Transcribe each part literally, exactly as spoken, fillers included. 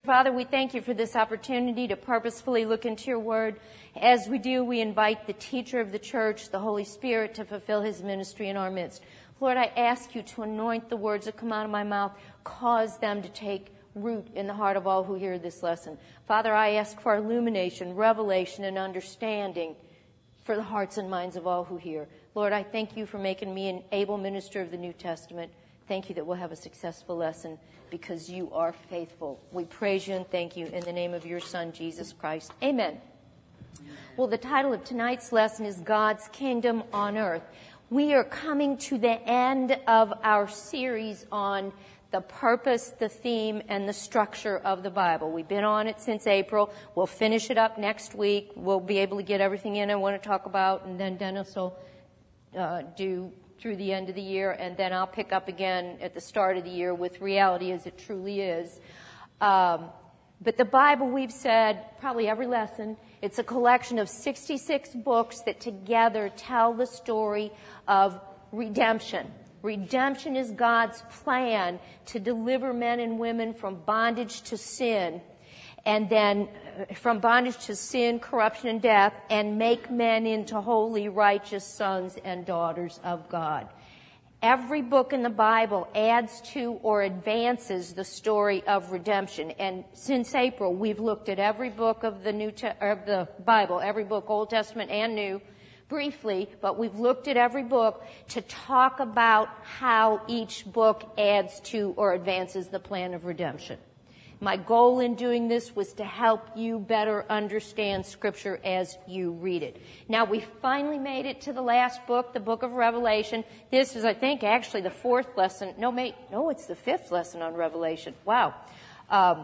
Father, we thank you for this opportunity to purposefully look into your word. As we do, we invite the teacher of the church, the Holy Spirit, to fulfill his ministry in our midst. Lord, I ask you to anoint the words that come out of my mouth, cause them to take root in the heart of all who hear this lesson. Father, I ask for illumination, revelation, and understanding for the hearts and minds of all who hear. Lord, I thank you for making me an able minister of the New Testament. Thank you that we'll have a successful lesson because you are faithful. We praise you and thank you in the name of your Son, Jesus Christ. Amen. Well, the title of tonight's lesson is God's Kingdom on Earth. We are coming to the end of our series on the purpose, the theme, and the structure of the Bible. We've been on it since April. We'll finish it up next week. We'll be able to get everything in I want to talk about, and then Dennis will uh, do through the end of the year, and then I'll pick up again at the start of the year with reality as it truly is. Um, but the Bible, we've said, probably every lesson, it's a collection of sixty-six books that together tell the story of redemption. Redemption is God's plan to deliver men and women from bondage to sin, and then from bondage to sin, corruption, and death, and make men into holy, righteous sons and daughters of God. Every book in the Bible adds to or advances the story of redemption. And since April, we've looked at every book of the New Te- of the Bible, every book, Old Testament and New, briefly, but we've looked at every book to talk about how each book adds to or advances the plan of redemption. My goal in doing this was to help you better understand Scripture as you read it. Now, we finally made it to the last book, the book of Revelation. This is, I think, actually the fourth lesson. No, mate, no, it's the fifth lesson on Revelation. Wow. Um,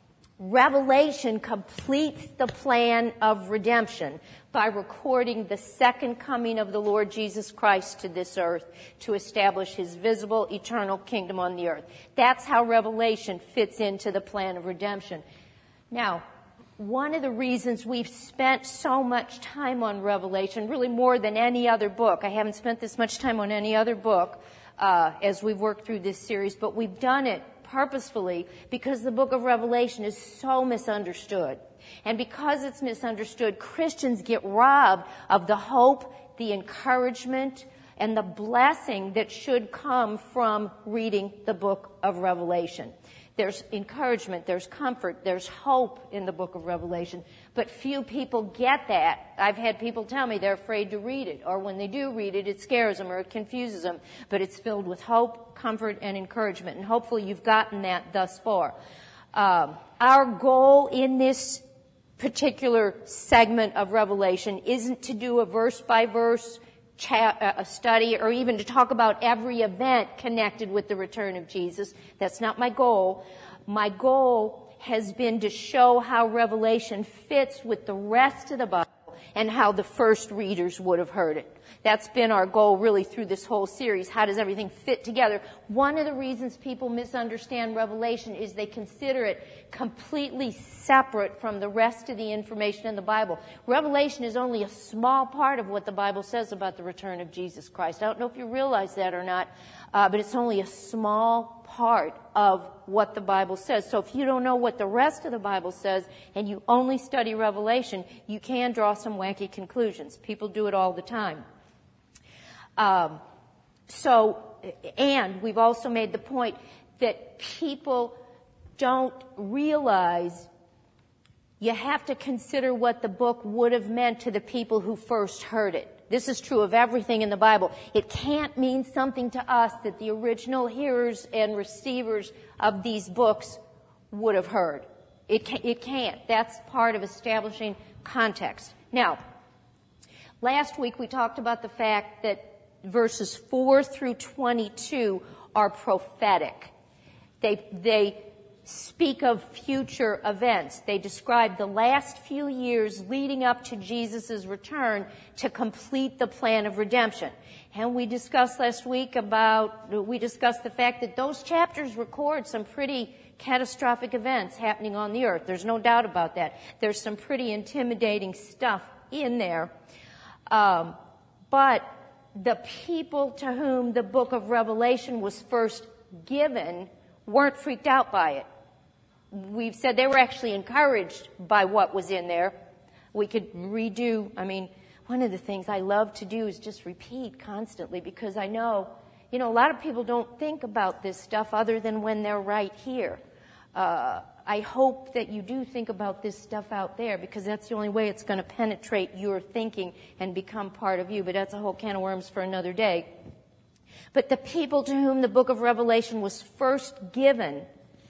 Revelation completes the plan of redemption by recording the second coming of the Lord Jesus Christ to this earth to establish his visible, eternal kingdom on the earth. That's how Revelation fits into the plan of redemption. Now, one of the reasons we've spent so much time on Revelation, really more than any other book, I haven't spent this much time on any other book uh, as we've worked through this series, but we've done it purposefully because the book of Revelation is so misunderstood. And because it's misunderstood, Christians get robbed of the hope, the encouragement, and the blessing that should come from reading the book of Revelation. There's encouragement, there's comfort, there's hope in the book of Revelation, but few people get that. I've had people tell me they're afraid to read it, or when they do read it, it scares them or it confuses them, but it's filled with hope, comfort, and encouragement, and hopefully you've gotten that thus far. Um, our goal in this particular segment of Revelation isn't to do a verse-by-verse Cha- a study or even to talk about every event connected with the return of Jesus. That's not my goal. My goal has been to show how Revelation fits with the rest of the Bible and how the first readers would have heard it. That's been our goal really through this whole series. How does everything fit together? One of the reasons people misunderstand Revelation is they consider it completely separate from the rest of the information in the Bible. Revelation is only a small part of what the Bible says about the return of Jesus Christ. I don't know if you realize that or not, uh, but it's only a small part of what the Bible says. So if you don't know what the rest of the Bible says and you only study Revelation, you can draw some wacky conclusions. People do it all the time. Um, so, and we've also made the point that people don't realize you have to consider what the book would have meant to the people who first heard it. This is true of everything in the Bible. It can't mean something to us that the original hearers and receivers of these books would have heard. It, ca- it can't. That's part of establishing context. Now, last week we talked about the fact that verses four through twenty-two are prophetic. They, they speak of future events. They describe the last few years leading up to Jesus' return to complete the plan of redemption. And we discussed last week about, we discussed the fact that those chapters record some pretty catastrophic events happening on the earth. There's no doubt about that. There's some pretty intimidating stuff in there. Um, but the people to whom the book of Revelation was first given weren't freaked out by it. we've said they were actually encouraged by what was in there. We could redo, I mean, one of the things I love to do is just repeat constantly, because I know, you know, a lot of people don't think about this stuff other than when they're right here. Uh, I hope that you do think about this stuff out there, because that's the only way it's going to penetrate your thinking and become part of you. But that's a whole can of worms for another day. But the people to whom the book of Revelation was first given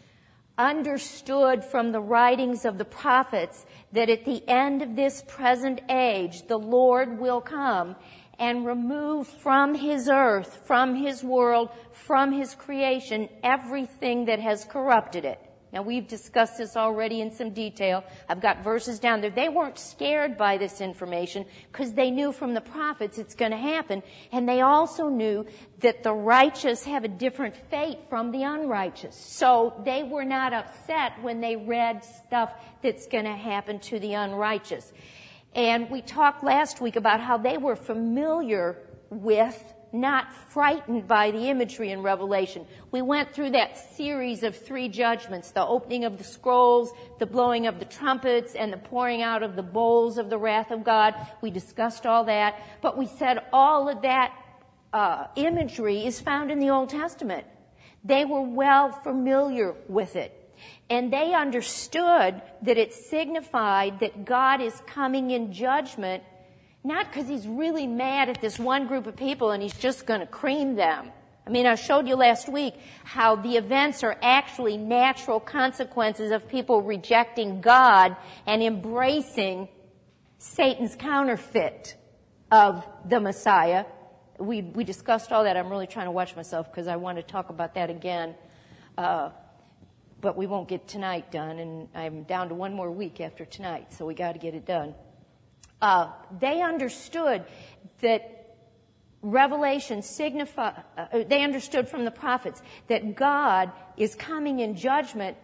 understood from the writings of the prophets that at the end of this present age, the Lord will come and remove from his earth, from his world, from his creation, everything that has corrupted it. Now, we've discussed this already in some detail. I've got verses down there. They weren't scared by this information because they knew from the prophets it's going to happen. And they also knew that the righteous have a different fate from the unrighteous. So they were not upset when they read stuff that's going to happen to the unrighteous. And we talked last week about how they were familiar with, not frightened by, the imagery in Revelation. We went through that series of three judgments: the opening of the scrolls, the blowing of the trumpets, and the pouring out of the bowls of the wrath of God. We discussed all that, but we said all of that uh, imagery is found in the Old Testament. They were well familiar with it. And they understood that it signified that God is coming in judgment, not because he's really mad at this one group of people and he's just going to cream them. I mean, I showed you last week how the events are actually natural consequences of people rejecting God and embracing Satan's counterfeit of the Messiah. We we discussed all that. I'm really trying to watch myself because I want to talk about that again. Uh, but we won't get tonight done, and I'm down to one more week after tonight, so we got to get it done. Uh, they understood that Revelation signify, uh, they understood from the prophets that God is coming in judgment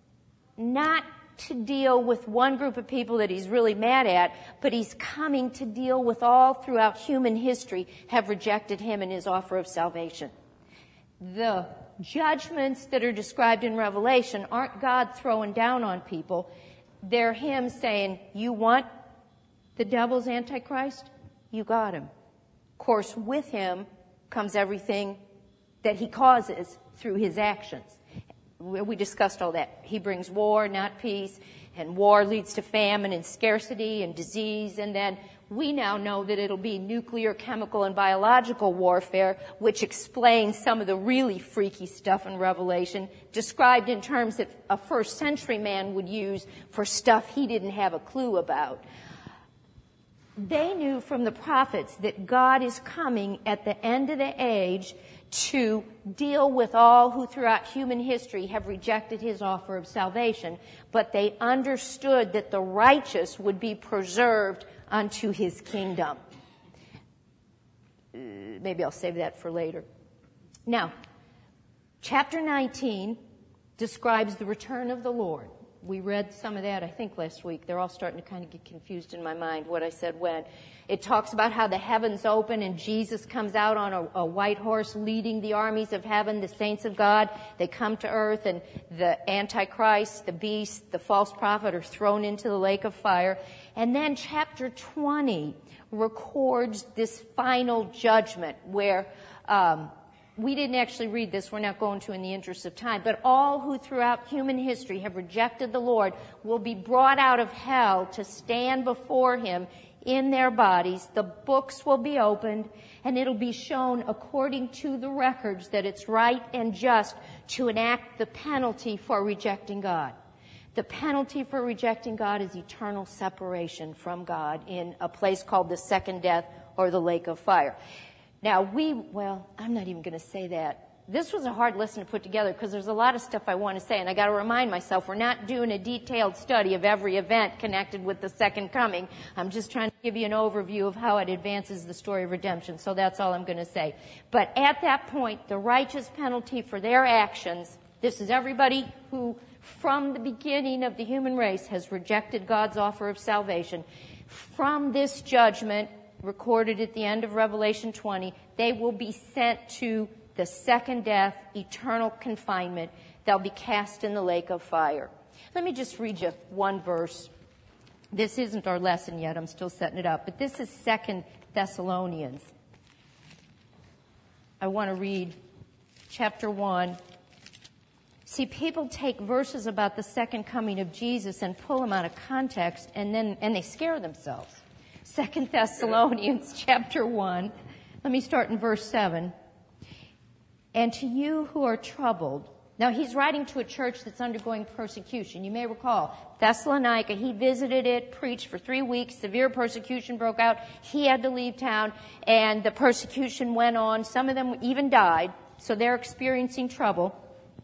not to deal with one group of people that he's really mad at, but he's coming to deal with all throughout human history have rejected him and his offer of salvation. The judgments that are described in Revelation aren't God throwing down on people. They're him saying, you want the devil's Antichrist? You got him. Of course, with him comes everything that he causes through his actions. We discussed all that. He brings war, not peace, and war leads to famine and scarcity and disease, and then we now know that it'll be nuclear, chemical, and biological warfare, which explains some of the really freaky stuff in Revelation, described in terms that a first century man would use for stuff he didn't have a clue about. They knew from the prophets that God is coming at the end of the age to deal with all who throughout human history have rejected his offer of salvation, but they understood that the righteous would be preserved unto his kingdom. Uh, maybe I'll save that for later. Now, chapter nineteen describes the return of the Lord. We read some of that, I think, last week. They're all starting to kind of get confused in my mind, what I said when. It talks about how the heavens open and Jesus comes out on a, a white horse leading the armies of heaven, the saints of God. They come to earth, and the Antichrist, the beast, the false prophet are thrown into the lake of fire. And then chapter twenty records this final judgment where um, we didn't actually read this. We're not going to in the interest of time. But all who throughout human history have rejected the Lord will be brought out of hell to stand before him in their bodies. The books will be opened, and it'll be shown according to the records that it's right and just to enact the penalty for rejecting God. The penalty for rejecting God is eternal separation from God in a place called the second death or the lake of fire. Now, we, well, I'm not even going to say that. This was a hard lesson to put together because there's a lot of stuff I want to say, and I got to remind myself we're not doing a detailed study of every event connected with the second coming. I'm just trying to give you an overview of how it advances the story of redemption, so that's all I'm going to say. But at that point, the righteous penalty for their actions, this is everybody who, from the beginning of the human race, has rejected God's offer of salvation. From this judgment, recorded at the end of Revelation twenty, they will be sent to the second death, eternal confinement. They'll be cast in the lake of fire. Let me just read you one verse. This isn't our lesson yet. I'm still setting it up. But this is Second Thessalonians. I want to read chapter one. See, people take verses about the second coming of Jesus and pull them out of context, and then and they scare themselves. Second Thessalonians chapter one. Let me start in verse seven. And to you who are troubled. Now, he's writing to a church that's undergoing persecution. You may recall, Thessalonica, he visited it, preached for three weeks, severe persecution broke out. He had to leave town, and the persecution went on. Some of them even died, so they're experiencing trouble.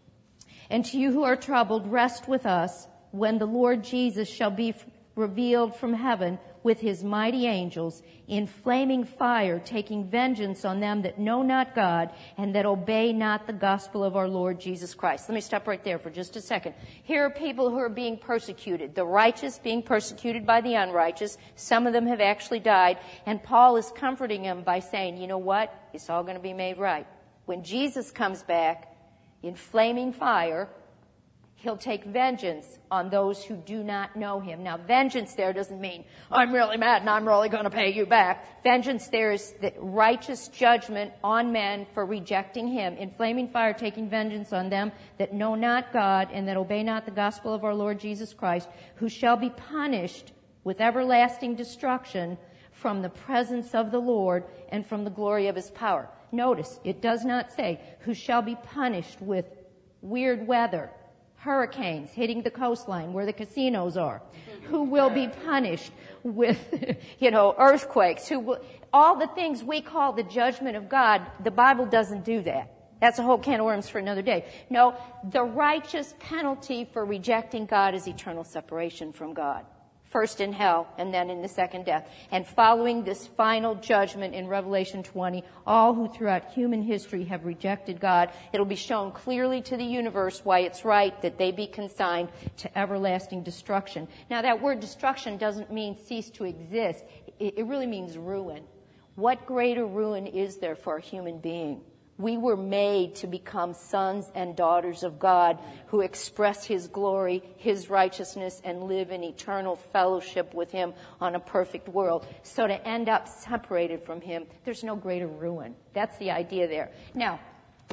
And to you who are troubled, rest with us when the Lord Jesus shall be revealed from heaven with his mighty angels in flaming fire, taking vengeance on them that know not God and that obey not the gospel of our Lord Jesus Christ. Let me stop right there for just a second. Here are people who are being persecuted, the righteous being persecuted by the unrighteous. Some of them have actually died, and Paul is comforting them by saying, you know what? It's all going to be made right. When Jesus comes back in flaming fire, he'll take vengeance on those who do not know him. Now, vengeance there doesn't mean, I'm really mad and I'm really going to pay you back. Vengeance there is the righteous judgment on men for rejecting him. In flaming fire, taking vengeance on them that know not God and that obey not the gospel of our Lord Jesus Christ, who shall be punished with everlasting destruction from the presence of the Lord and from the glory of his power. Notice, it does not say, who shall be punished with weird weather, hurricanes hitting the coastline where the casinos are, who will be punished with, you know, earthquakes, who will, all the things we call the judgment of God. The Bible doesn't do that. That's a whole can of worms for another day. No, the righteous penalty for rejecting God is eternal separation from God. First in hell, and then in the second death. And following this final judgment in Revelation twenty, all who throughout human history have rejected God, it'll be shown clearly to the universe why it's right that they be consigned to everlasting destruction. Now, that word destruction doesn't mean cease to exist. It, it really means ruin. What greater ruin is there for a human being? We were made to become sons and daughters of God who express his glory, his righteousness, and live in eternal fellowship with him on a perfect world. So to end up separated from him, there's no greater ruin. That's the idea there. Now,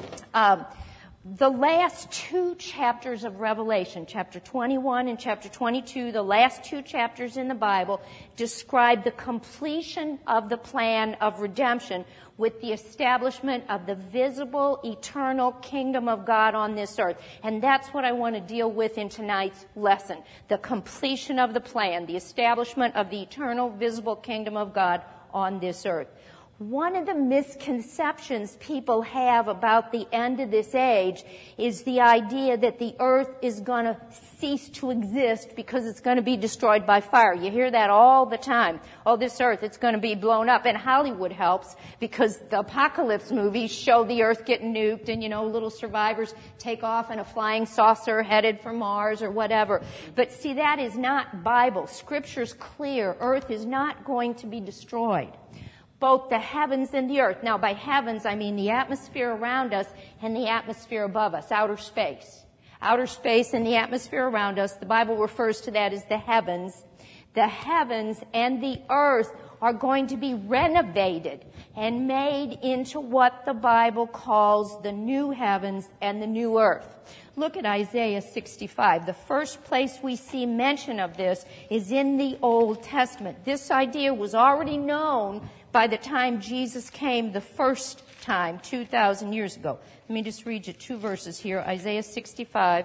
um, the last two chapters of Revelation, chapter twenty-one and chapter twenty-two, the last two chapters in the Bible, describe the completion of the plan of redemption with the establishment of the visible, eternal kingdom of God on this earth. And that's what I want to deal with in tonight's lesson. The completion of the plan, the establishment of the eternal, visible kingdom of God on this earth. One of the misconceptions people have about the end of this age is the idea that the earth is going to cease to exist because it's going to be destroyed by fire. You hear that all the time. Oh, this earth, it's going to be blown up. And Hollywood helps because the apocalypse movies show the earth getting nuked and, you know, little survivors take off in a flying saucer headed for Mars or whatever. But see, that is not Bible. Scripture's clear. Earth is not going to be destroyed. Both the heavens and the earth. Now, by heavens, I mean the atmosphere around us and the atmosphere above us, outer space. Outer space and the atmosphere around us, the Bible refers to that as the heavens. The heavens and the earth are going to be renovated and made into what the Bible calls the new heavens and the new earth. Look at Isaiah sixty-five. The first place we see mention of this is in the Old Testament. This idea was already known by the time Jesus came the first time, two thousand years ago. Let me just read you two verses here. Isaiah sixty-five,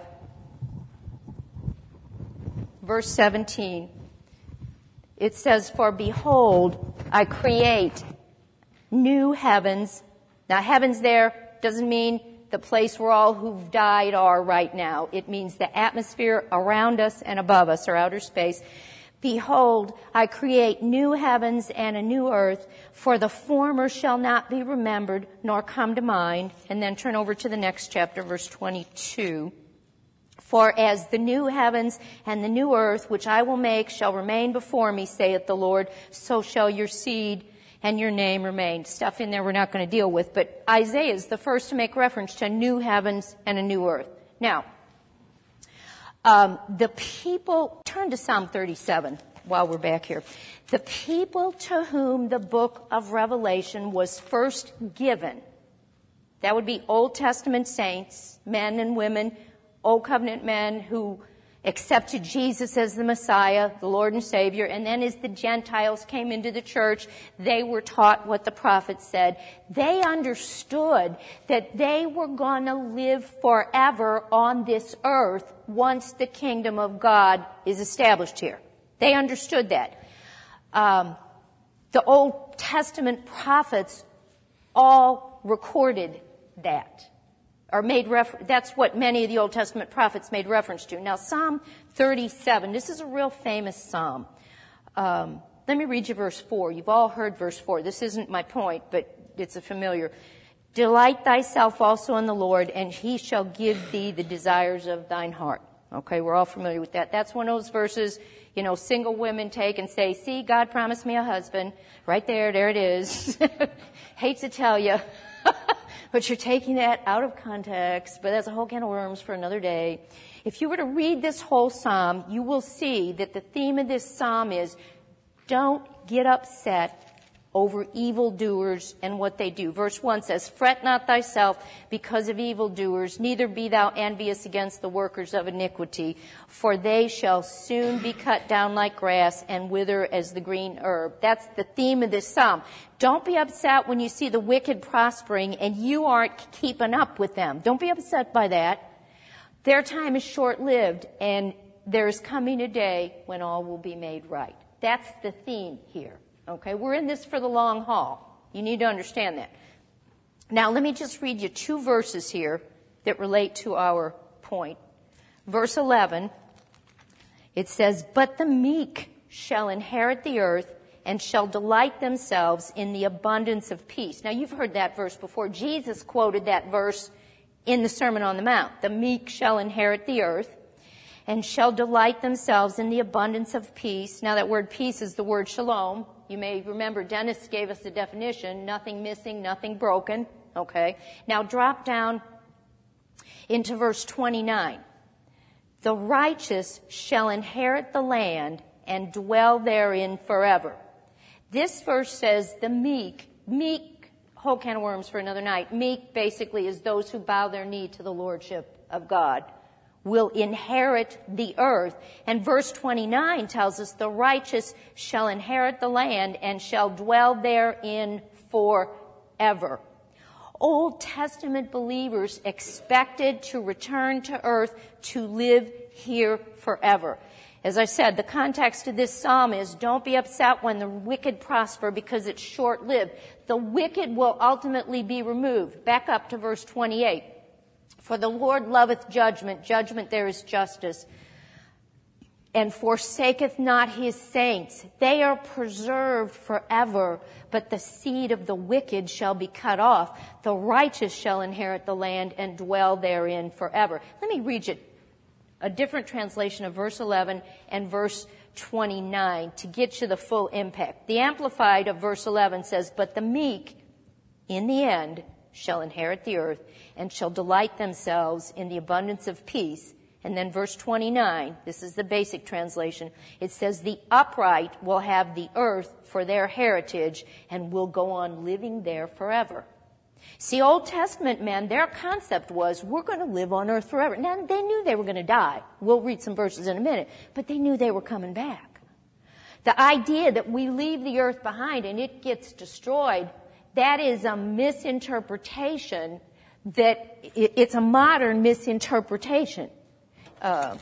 verse seventeen. It says, "For behold, I create new heavens." Now, heavens there doesn't mean the place where all who've died are right now. It means the atmosphere around us and above us, or outer space. "Behold, I create new heavens and a new earth, for the former shall not be remembered, nor come to mind." And then turn over to the next chapter, verse twenty-two. "For as the new heavens and the new earth, which I will make, shall remain before me, saith the Lord, so shall your seed and your name remain." Stuff in there we're not going to deal with, but Isaiah is the first to make reference to new heavens and a new earth. Now, Um, the people, turn to Psalm thirty-seven while we're back here. The people to whom the book of Revelation was first given, that would be Old Testament saints, men and women, Old Covenant men who accepted Jesus as the Messiah, the Lord and Savior, and then as the Gentiles came into the church, they were taught what the prophets said. They understood that they were going to live forever on this earth once the kingdom of God is established here. They understood that. Um, the Old Testament prophets all recorded that. Or made refer- that's what many of the Old Testament prophets made reference to. Now, Psalm thirty-seven, this is a real famous psalm. Um, let me read you verse four. You've all heard verse four. This isn't my point, but it's a familiar. Delight thyself also in the Lord, and he shall give thee the desires of thine heart. Okay, we're all familiar with that. That's one of those verses, you know, single women take and say, see, God promised me a husband. Right there, there it is. Hate to tell you. But you're taking that out of context, but that's a whole can of worms for another day. If you were to read this whole psalm, you will see that the theme of this psalm is don't get upset over evildoers and what they do. Verse one says, fret not thyself because of evildoers, neither be thou envious against the workers of iniquity, for they shall soon be cut down like grass and wither as the green herb. That's the theme of this psalm. Don't be upset when you see the wicked prospering and you aren't keeping up with them. Don't be upset by that. Their time is short-lived, and there is coming a day when all will be made right. That's the theme here. Okay, we're in this for the long haul. You need to understand that. Now, let me just read you two verses here that relate to our point. Verse eleven, it says, but the meek shall inherit the earth and shall delight themselves in the abundance of peace. Now, you've heard that verse before. Jesus quoted that verse in the Sermon on the Mount. The meek shall inherit the earth and shall delight themselves in the abundance of peace. Now, that word peace is the word shalom. You may remember Dennis gave us the definition, nothing missing, nothing broken. Okay. Now drop down into verse twenty-nine. The righteous shall inherit the land and dwell therein forever. This verse says the meek, meek, whole can of worms for another night. Meek basically is those who bow their knee to the lordship of God, will inherit the earth. And verse twenty-nine tells us the righteous shall inherit the land and shall dwell therein forever. Old Testament believers expected to return to earth to live here forever. As I said, the context of this psalm is don't be upset when the wicked prosper because it's short-lived. The wicked will ultimately be removed. Back up to verse twenty-eight. For the Lord loveth judgment. Judgment there is justice. And forsaketh not his saints. They are preserved forever, but the seed of the wicked shall be cut off. The righteous shall inherit the land and dwell therein forever. Let me read you a different translation of verse eleven and verse twenty-nine to get you the full impact. The Amplified of verse eleven says, but the meek in the end shall inherit the earth and shall delight themselves in the abundance of peace. And then verse twenty-nine, this is the basic translation, it says the upright will have the earth for their heritage and will go on living there forever. See, Old Testament men, their concept was we're going to live on earth forever. Now, they knew they were going to die. We'll read some verses in a minute, but they knew they were coming back. The idea that we leave the earth behind and it gets destroyed, that is a misinterpretation, that it's a modern misinterpretation. Uh,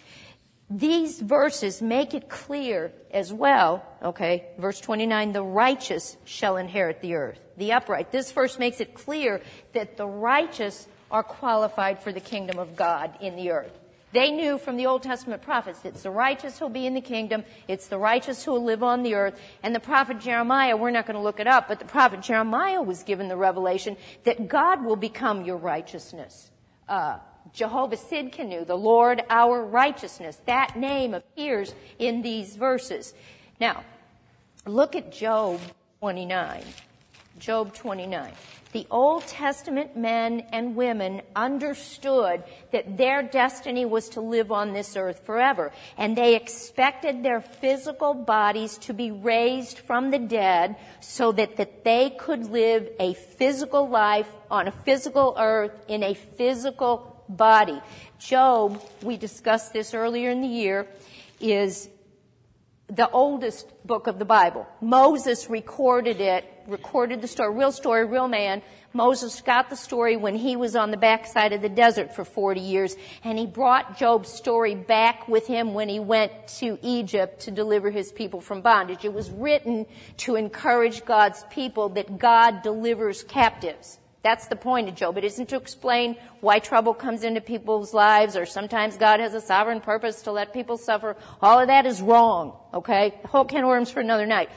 these verses make it clear as well, okay, verse twenty-nine, the righteous shall inherit the earth, the upright. This verse makes it clear that the righteous are qualified for the kingdom of God in the earth. They knew from the Old Testament prophets that it's the righteous who will be in the kingdom, it's the righteous who will live on the earth. And the prophet Jeremiah, we're not going to look it up, but the prophet Jeremiah was given the revelation that God will become your righteousness. Uh, Jehovah Sidkenu, the Lord our righteousness, that name appears in these verses. Now, look at Job twenty-nine. Job twenty-nine. The Old Testament men and women understood that their destiny was to live on this earth forever, and they expected their physical bodies to be raised from the dead so that, that they could live a physical life on a physical earth in a physical body. Job, we discussed this earlier in the year, is the oldest book of the Bible. Moses recorded it, recorded the story, real story, real man. Moses got the story when he was on the backside of the desert for forty years, and he brought Job's story back with him when he went to Egypt to deliver his people from bondage. It was written to encourage God's people that God delivers captives. That's the point of Job. It isn't to explain why trouble comes into people's lives, or sometimes God has a sovereign purpose to let people suffer. All of that is wrong, okay? The whole can of worms for another night.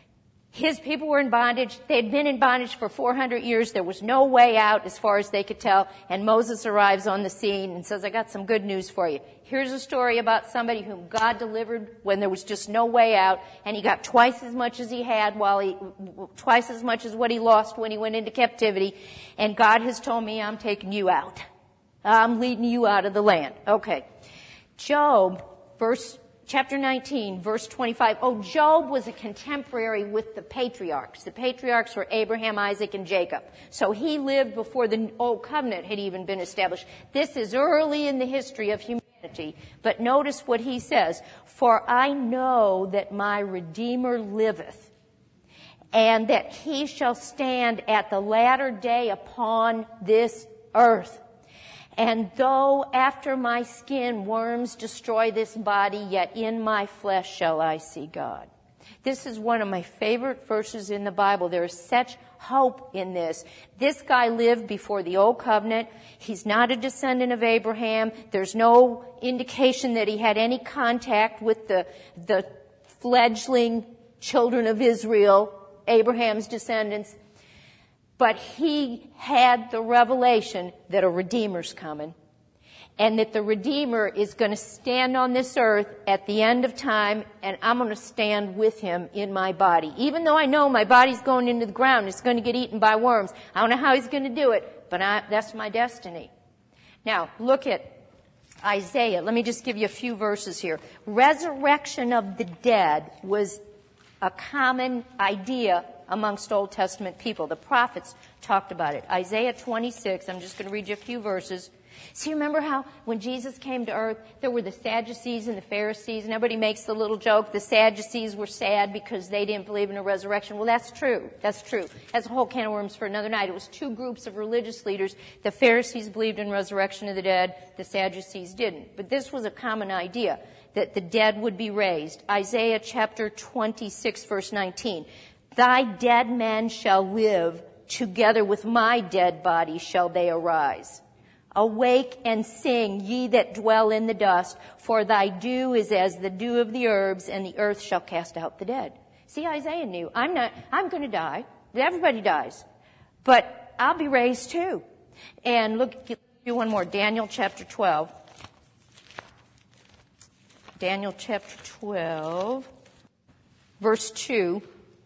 His people were in bondage. They'd been in bondage for four hundred years. There was no way out as far as they could tell. And Moses arrives on the scene and says, I got some good news for you. Here's a story about somebody whom God delivered when there was just no way out. And he got twice as much as he had while he, twice as much as what he lost when he went into captivity. And God has told me, I'm taking you out. I'm leading you out of the land. Okay. Job, verse Chapter nineteen, verse twenty-five. Oh, Job was a contemporary with the patriarchs. The patriarchs were Abraham, Isaac, and Jacob. So he lived before the Old Covenant had even been established. This is early in the history of humanity. But notice what he says. For I know that my Redeemer liveth, and that he shall stand at the latter day upon this earth. And though after my skin worms destroy this body, yet in my flesh shall I see God. This is one of my favorite verses in the Bible. There is such hope in this. This guy lived before the Old Covenant. He's not a descendant of Abraham. There's no indication that he had any contact with the, the fledgling children of Israel, Abraham's descendants. But he had the revelation that a Redeemer's coming, and that the Redeemer is going to stand on this earth at the end of time, and I'm going to stand with him in my body. Even though I know my body's going into the ground, it's going to get eaten by worms. I don't know how he's going to do it, but I, that's my destiny. Now, look at Isaiah. Let me just give you a few verses here. Resurrection of the dead was a common idea amongst Old Testament people. The prophets talked about it. Isaiah twenty-six, I'm just going to read you a few verses. See, remember how when Jesus came to earth, there were the Sadducees and the Pharisees, and everybody makes the little joke, the Sadducees were sad because they didn't believe in a resurrection. Well, that's true. That's true. That's a whole can of worms for another night. It was two groups of religious leaders. The Pharisees believed in resurrection of the dead. The Sadducees didn't. But this was a common idea, that the dead would be raised. Isaiah chapter twenty-six, verse nineteen. Thy dead men shall live, together with my dead body shall they arise. Awake and sing, ye that dwell in the dust, for thy dew is as the dew of the herbs, and the earth shall cast out the dead. See, Isaiah knew, I'm not, I'm going to die. Everybody dies. But I'll be raised too. And look, do one more. Daniel chapter twelve. Daniel chapter twelve, verse two.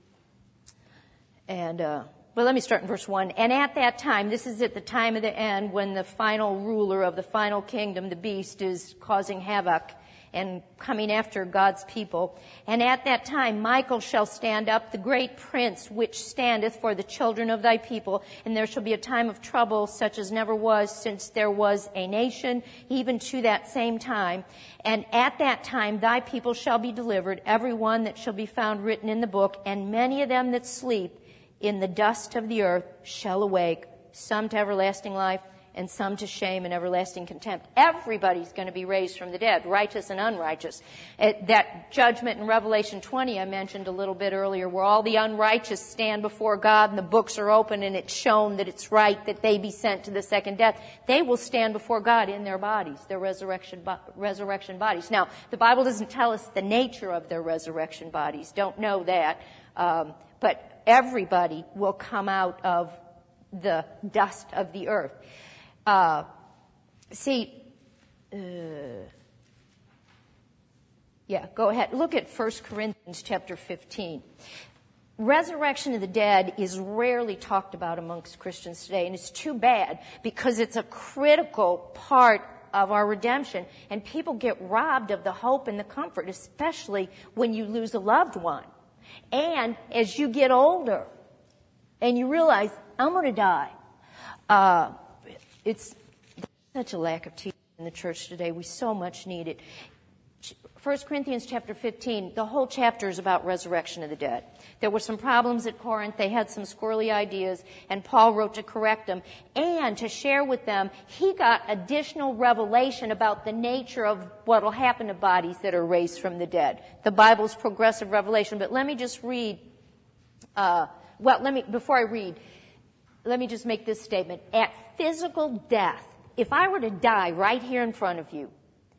And, uh, well, let me start in verse one. And at that time, this is at the time of the end when the final ruler of the final kingdom, the beast, is causing havoc and coming after God's people. And at that time, Michael shall stand up, the great prince which standeth for the children of thy people. And there shall be a time of trouble such as never was since there was a nation, even to that same time. And at that time, thy people shall be delivered, every one that shall be found written in the book, and many of them that sleep in the dust of the earth shall awake, some to everlasting life and some to shame and everlasting contempt. Everybody's going to be raised from the dead, righteous and unrighteous. It, that judgment in Revelation twenty I mentioned a little bit earlier, where all the unrighteous stand before God and the books are open and it's shown that it's right that they be sent to the second death. They will stand before God in their bodies, their resurrection, bo- resurrection bodies. Now, the Bible doesn't tell us the nature of their resurrection bodies. Don't know that. Um, but everybody will come out of the dust of the earth. Uh, see, uh, yeah, go ahead. Look at First Corinthians chapter fifteen. resurrection of the dead is rarely talked about amongst Christians today, and it's too bad because it's a critical part of our redemption, and people get robbed of the hope and the comfort, especially when you lose a loved one. And as you get older and you realize, I'm going to die, uh, it's such a lack of teaching in the church today. We so much need it. First Corinthians chapter fifteen, the whole chapter is about resurrection of the dead. There were some problems at Corinth. They had some squirrely ideas, and Paul wrote to correct them and to share with them. He got additional revelation about the nature of what will happen to bodies that are raised from the dead. The Bible's progressive revelation. But let me just read, uh, well, let me, before I read, let me just make this statement. At physical death, if I were to die right here in front of you,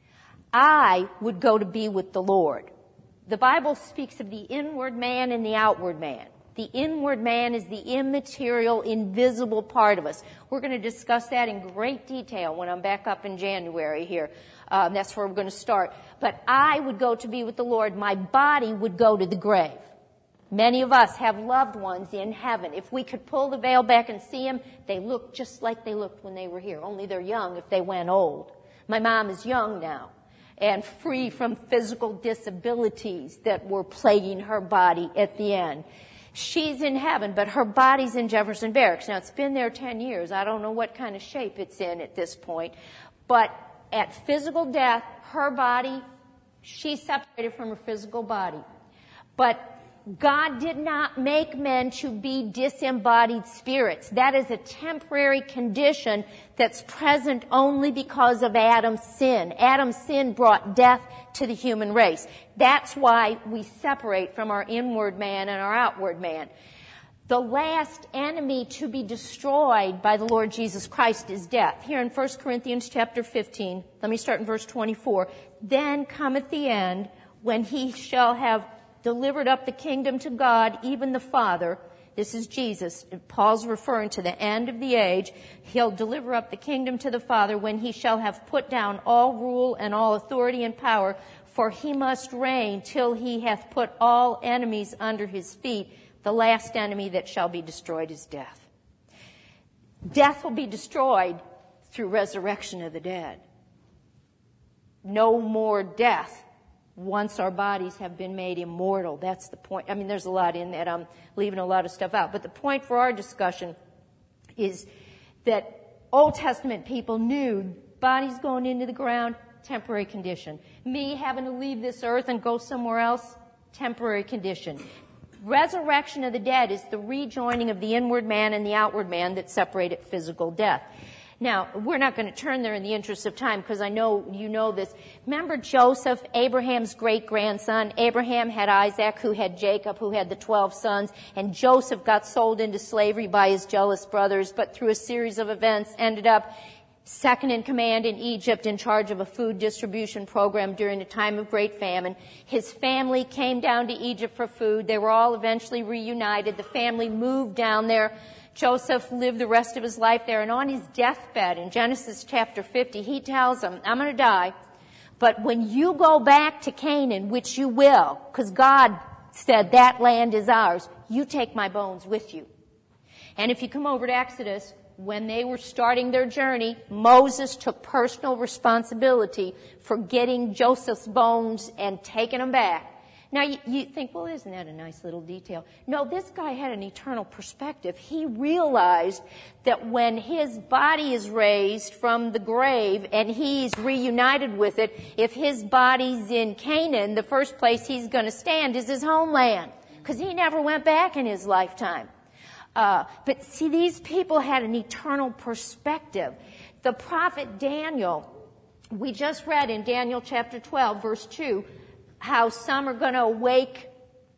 I would go to be with the Lord. The Bible speaks of the inward man and the outward man. The inward man is the immaterial, invisible part of us. We're going to discuss that in great detail when I'm back up in January here. Um, that's where we're going to start. But I would go to be with the Lord. My body would go to the grave. Many of us have loved ones in heaven. If we could pull the veil back and see them, they look just like they looked when they were here, only they're young if they went old. My mom is young now and free from physical disabilities that were plaguing her body at the end. She's in heaven, but her body's in Jefferson Barracks. Now, it's been there ten years. I don't know what kind of shape it's in at this point. But at physical death, her body, she's separated from her physical body. But God did not make men to be disembodied spirits. That is a temporary condition that's present only because of Adam's sin. Adam's sin brought death to the human race. That's why we separate from our inward man and our outward man. The last enemy to be destroyed by the Lord Jesus Christ is death. Here in First Corinthians chapter fifteen, let me start in verse twenty-four. Then cometh the end, when he shall have delivered up the kingdom to God, even the Father. This is Jesus. Paul's referring to the end of the age. He'll deliver up the kingdom to the Father when he shall have put down all rule and all authority and power, for he must reign till he hath put all enemies under his feet. The last enemy that shall be destroyed is death. Death will be destroyed through resurrection of the dead. No more death once our bodies have been made immortal. That's the point. I mean, there's a lot in that. I'm leaving a lot of stuff out. But the point for our discussion is that Old Testament people knew bodies going into the ground, temporary condition. Me having to leave this earth and go somewhere else, temporary condition. Resurrection of the dead is the rejoining of the inward man and the outward man that separated physical death. Now, we're not going to turn there in the interest of time because I know you know this. Remember Joseph, Abraham's great-grandson? Abraham had Isaac, who had Jacob, who had the twelve sons, and Joseph got sold into slavery by his jealous brothers, but through a series of events ended up second in command in Egypt, in charge of a food distribution program during a time of great famine. His family came down to Egypt for food. They were all eventually reunited. The family moved down there. Joseph lived the rest of his life there, and on his deathbed in Genesis chapter fifty, he tells them, I'm going to die, but when you go back to Canaan, which you will, because God said that land is ours, you take my bones with you. And if you come over to Exodus, when they were starting their journey, Moses took personal responsibility for getting Joseph's bones and taking them back. Now, you, you think, well, isn't that a nice little detail? No, this guy had an eternal perspective. He realized that when his body is raised from the grave and he's reunited with it, if his body's in Canaan, the first place he's going to stand is his homeland, because he never went back in his lifetime. Uh, but see, these people had an eternal perspective. The prophet Daniel, we just read in Daniel chapter twelve, verse two, how some are going to awake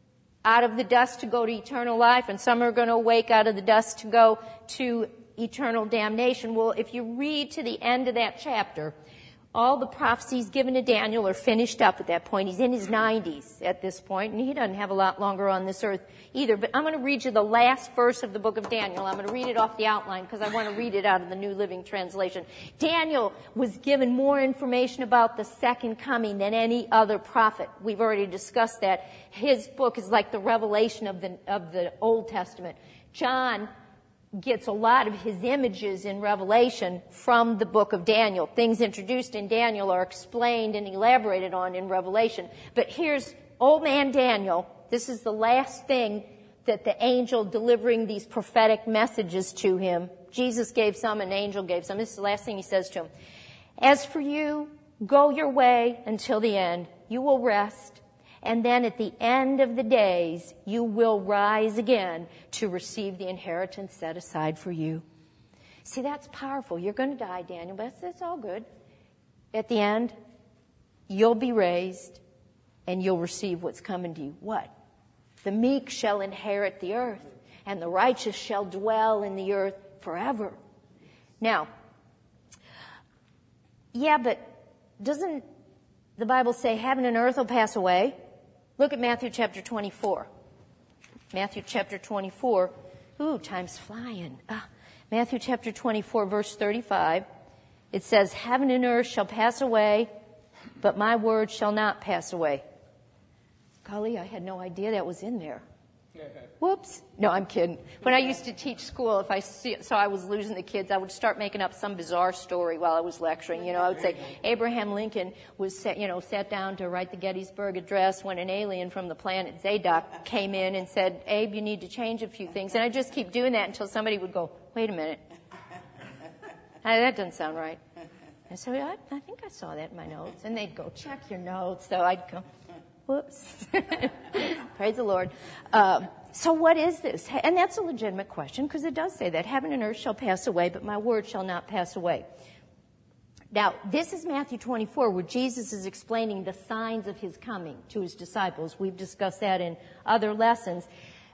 out of the dust to go to eternal life, and some are going to awake out of the dust to go to eternal damnation. Well, if you read to the end of that chapter, all the prophecies given to Daniel are finished up at that point. He's in his nineties at this point, and he doesn't have a lot longer on this earth either. But I'm going to read you the last verse of the book of Daniel. I'm going to read it off the outline because I want to read it out of the New Living Translation. Daniel was given more information about the second coming than any other prophet. We've already discussed that. His book is like the revelation of the, of the Old Testament. John gets a lot of his images in Revelation from the book of Daniel. Things introduced in Daniel are explained and elaborated on in Revelation. But here's old man Daniel. This is the last thing that the angel delivering these prophetic messages to him. Jesus gave some, an angel gave some. This is the last thing he says to him. As for you, go your way until the end. You will rest. And then at the end of the days, you will rise again to receive the inheritance set aside for you. See, that's powerful. You're going to die, Daniel, but that's, that's all good. At the end, you'll be raised and you'll receive what's coming to you. What? The meek shall inherit the earth, and the righteous shall dwell in the earth forever. Now, yeah, but doesn't the Bible say heaven and earth will pass away? Look at Matthew chapter twenty-four. Matthew chapter twenty-four. Ooh, time's flying. Ah, Matthew chapter twenty-four, verse thirty-five. It says, heaven and earth shall pass away, but my word shall not pass away. Golly, I had no idea that was in there. Whoops. No, I'm kidding. When I used to teach school, if I see, saw I was losing the kids, I would start making up some bizarre story while I was lecturing. You know, I would say Abraham Lincoln was, set, you know, sat down to write the Gettysburg Address when an alien from the planet Zadok came in and said, Abe, you need to change a few things. And I just keep doing that until somebody would go, wait a minute. That doesn't sound right. And so I, I think I saw that in my notes. And they'd go, check your notes. So I'd go, whoops. Praise the Lord. Um, so what is this? And that's a legitimate question because it does say that heaven and earth shall pass away, but my word shall not pass away. Now, this is Matthew twenty-four, where Jesus is explaining the signs of his coming to his disciples. We've discussed that in other lessons.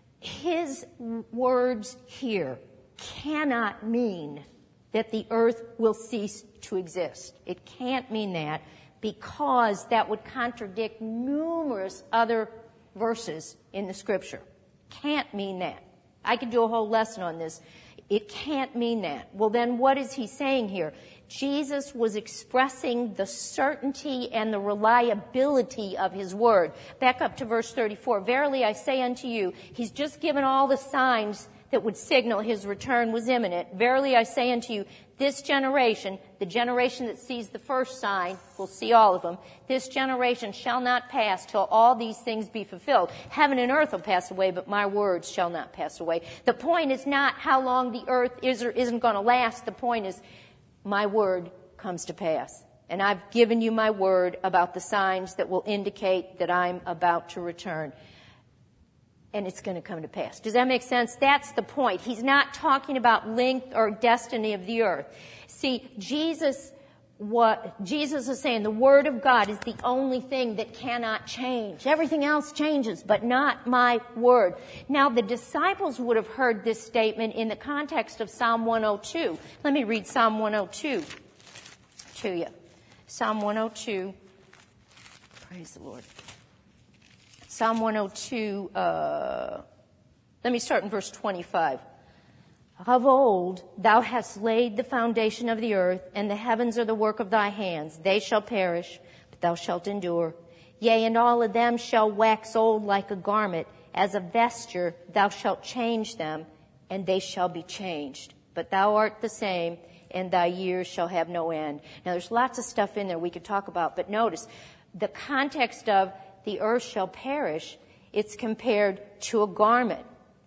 His words here cannot mean that the earth will cease to exist. It can't mean that, because that would contradict numerous other verses in the Scripture. Can't mean that. I could do a whole lesson on this. It can't mean that. Well, then what is he saying here? Jesus was expressing the certainty and the reliability of his word. Back up to verse thirty-four. Verily I say unto you, he's just given all the signs that would signal his return was imminent. Verily I say unto you, this generation, the generation that sees the first sign, will see all of them. This generation shall not pass till all these things be fulfilled. Heaven and earth will pass away, but my words shall not pass away. The point is not how long the earth is or isn't going to last. The point is my word comes to pass. And I've given you my word about the signs that will indicate that I'm about to return. And it's going to come to pass. Does that make sense? That's the point. He's not talking about length or destiny of the earth. See, Jesus, what Jesus is saying, the Word of God is the only thing that cannot change. Everything else changes, but not my Word. Now, the disciples would have heard this statement in the context of Psalm one oh two. Let me read Psalm one oh two to you. Psalm one oh two. Praise the Lord. Psalm one oh two, uh, let me start in verse twenty-five. Of old thou hast laid the foundation of the earth, and the heavens are the work of thy hands. They shall perish, but thou shalt endure. Yea, and all of them shall wax old like a garment. As a vesture thou shalt change them, and they shall be changed. But thou art the same, and thy years shall have no end. Now there's lots of stuff in there we could talk about, but notice the context of the earth shall perish, it's compared to a garment.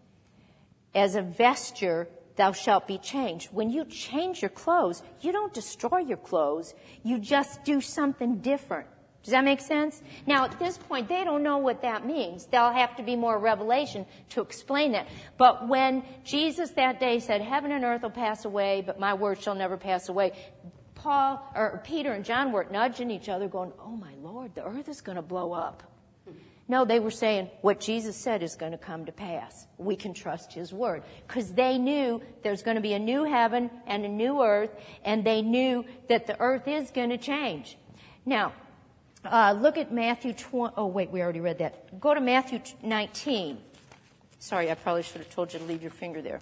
As a vesture, thou shalt be changed. When you change your clothes, you don't destroy your clothes. You just do something different. Does that make sense? Now, at this point, they don't know what that means. There'll have to be more revelation to explain that. But when Jesus that day said, heaven and earth will pass away, but my word shall never pass away, Paul or Peter and John weren't nudging each other going, oh my Lord, the earth is going to blow up. No, they were saying what Jesus said is going to come to pass. We can trust his word. Because they knew there's going to be a new heaven and a new earth, and they knew that the earth is going to change. Now, uh, look at Matthew twenty. Oh, wait, we already read that. Go to Matthew nineteen. Sorry, I probably should have told you to leave your finger there.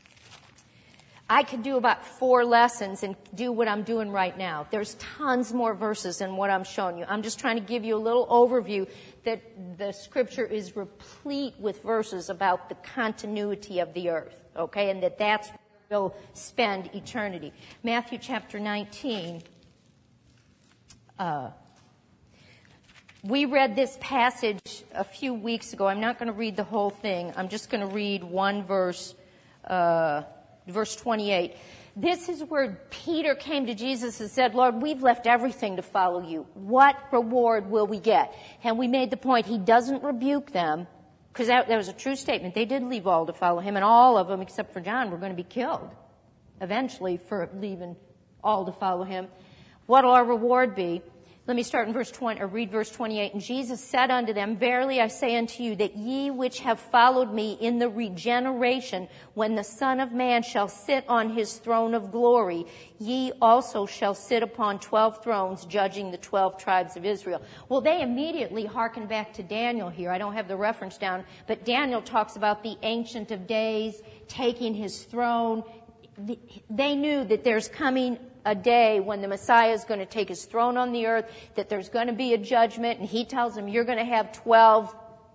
I could do about four lessons and do what I'm doing right now. There's tons more verses than what I'm showing you. I'm just trying to give you a little overview that the scripture is replete with verses about the continuity of the earth, okay, and that that's where we'll spend eternity. Matthew chapter nineteen. Uh, we read this passage a few weeks ago. I'm not going to read the whole thing. I'm just going to read one verse, uh, verse twenty-eight. This is where Peter came to Jesus and said, Lord, we've left everything to follow you. What reward will we get? And we made the point, he doesn't rebuke them, because that, that was a true statement. They did leave all to follow him, and all of them, except for John, were going to be killed eventually for leaving all to follow him. What will our reward be? Let me start in verse twenty, or read verse twenty-eight. And Jesus said unto them, Verily I say unto you, that ye which have followed me in the regeneration, when the Son of Man shall sit on his throne of glory, ye also shall sit upon twelve thrones, judging the twelve tribes of Israel. Well, they immediately hearken back to Daniel here. I don't have the reference down, but Daniel talks about the Ancient of Days taking his throne. They knew that there's coming a day when the Messiah is going to take his throne on the earth, that there's going to be a judgment, and he tells them, you're going to have twelve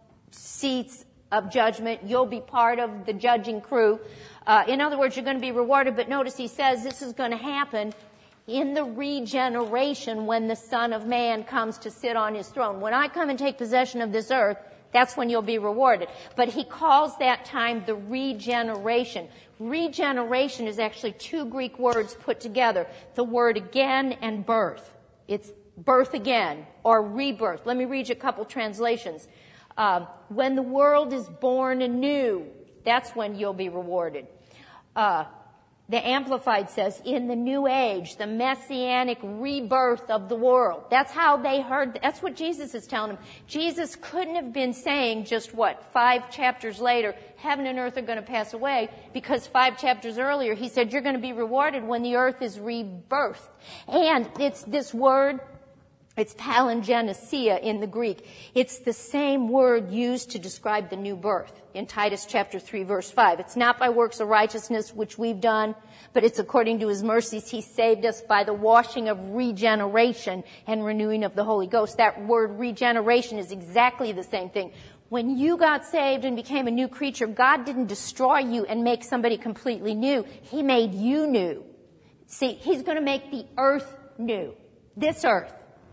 seats of judgment. You'll be part of the judging crew. Uh, in other words, you're going to be rewarded. But notice he says this is going to happen in the regeneration when the Son of Man comes to sit on his throne. When I come and take possession of this earth, that's when you'll be rewarded. But he calls that time the regeneration. Regeneration is actually two Greek words put together. The word again and birth. It's birth again or rebirth. Let me read you a couple translations. Um, when the world is born anew, that's when you'll be rewarded. Uh, The Amplified says, in the new age, the messianic rebirth of the world. That's how they heard, that's what Jesus is telling them. Jesus couldn't have been saying just what, five chapters later, heaven and earth are going to pass away, because five chapters earlier he said, you're going to be rewarded when the earth is rebirthed. And it's this word, it's palingenesia in the Greek. It's the same word used to describe the new birth in Titus chapter three, verse five. It's not by works of righteousness which we've done, but it's according to his mercies he saved us by the washing of regeneration and renewing of the Holy Ghost. That word regeneration is exactly the same thing. When you got saved and became a new creature, God didn't destroy you and make somebody completely new. He made you new. See, he's going to make the earth new. This earth.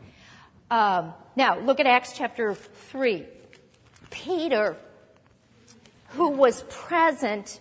Um, now, look at Acts chapter three. Peter, who was present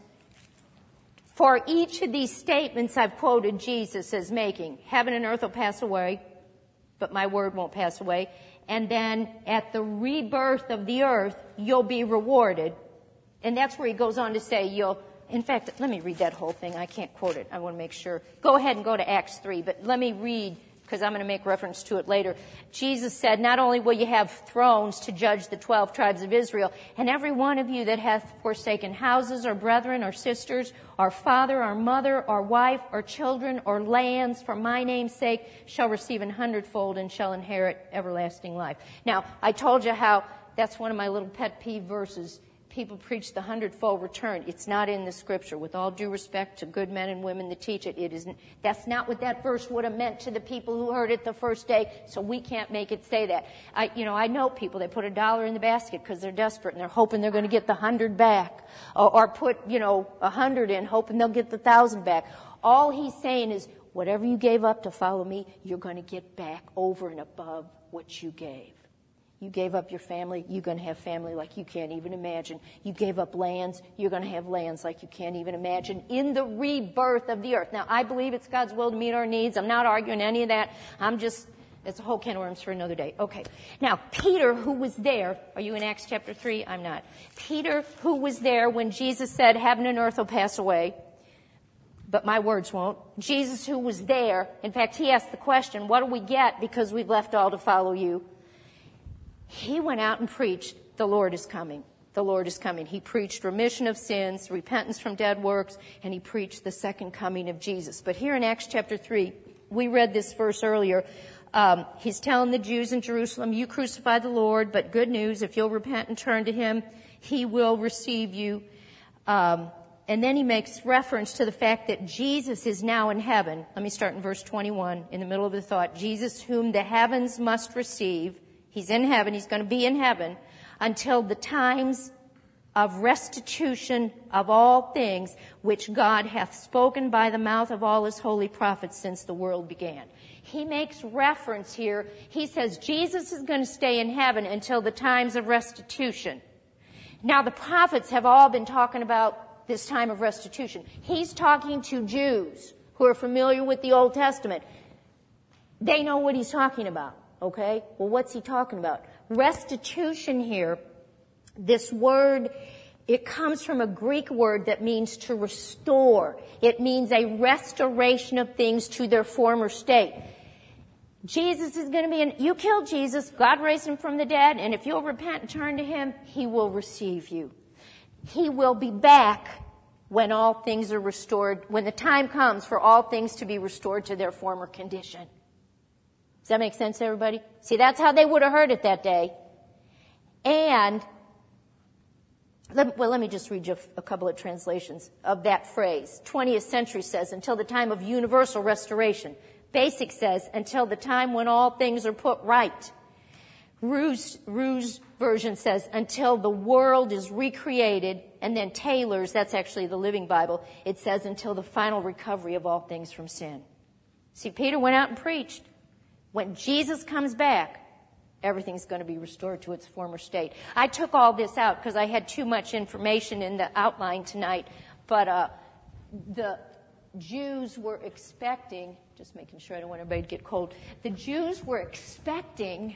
for each of these statements I've quoted Jesus as making. Heaven and earth will pass away, but my word won't pass away. And then at the rebirth of the earth, you'll be rewarded. And that's where he goes on to say you'll, in fact, let me read that whole thing. I can't quote it. I want to make sure. Go ahead and go to Acts three, but let me read, because I'm going to make reference to it later. Jesus said, not only will you have thrones to judge the twelve tribes of Israel, and every one of you that hath forsaken houses or brethren or sisters or father or mother or wife or children or lands for my name's sake shall receive an hundredfold and shall inherit everlasting life. Now, I told you how that's one of my little pet peeve verses. People preach the hundredfold return. It's not in the scripture. With all due respect to good men and women that teach it, it isn't. That's not what that verse would have meant to the people who heard it the first day, so we can't make it say that. I, you know, I know people that put a dollar in the basket because they're desperate and they're hoping they're going to get the hundred back, or, or put, you know, a hundred in hoping they'll get the thousand back. All he's saying is, whatever you gave up to follow me, you're going to get back over and above what you gave. You gave up your family, you're going to have family like you can't even imagine. You gave up lands, you're going to have lands like you can't even imagine in the rebirth of the earth. Now, I believe it's God's will to meet our needs. I'm not arguing any of that. I'm just, it's a whole can of worms for another day. Okay. Now, Peter, who was there, are you in Acts chapter three? I'm not. Peter, who was there when Jesus said, heaven and earth will pass away, but my words won't. Jesus, who was there, in fact, he asked the question, what do we get because we've left all to follow you? He went out and preached, the Lord is coming. The Lord is coming. He preached remission of sins, repentance from dead works, and he preached the second coming of Jesus. But here in Acts chapter three, we read this verse earlier. Um, he's telling the Jews in Jerusalem, you crucified the Lord, but good news, if you'll repent and turn to him, he will receive you. Um, and then he makes reference to the fact that Jesus is now in heaven. Let me start in verse twenty-one, in the middle of the thought. Jesus, whom the heavens must receive, he's in heaven, he's going to be in heaven, until the times of restitution of all things which God hath spoken by the mouth of all his holy prophets since the world began. He makes reference here. He says Jesus is going to stay in heaven until the times of restitution. Now, the prophets have all been talking about this time of restitution. He's talking to Jews who are familiar with the Old Testament. They know what he's talking about, okay? Well, what's he talking about? Restitution here, this word, it comes from a Greek word that means to restore. It means a restoration of things to their former state. Jesus is going to be in, you killed Jesus, God raised him from the dead, and if you'll repent and turn to him, he will receive you. He will be back when all things are restored, when the time comes for all things to be restored to their former condition. Does that make sense, everybody? See, that's how they would have heard it that day. And, let, well, let me just read you a couple of translations of that phrase. twentieth century says, until the time of universal restoration. Basic says, until the time when all things are put right. Rouge, Rouge version says, until the world is recreated. And then Taylor's, that's actually the Living Bible, it says, until the final recovery of all things from sin. See, Peter went out and preached. When Jesus comes back, everything's going to be restored to its former state. I took all this out because I had too much information in the outline tonight. But uh, the Jews were expecting, just making sure I don't want everybody to get cold, the Jews were expecting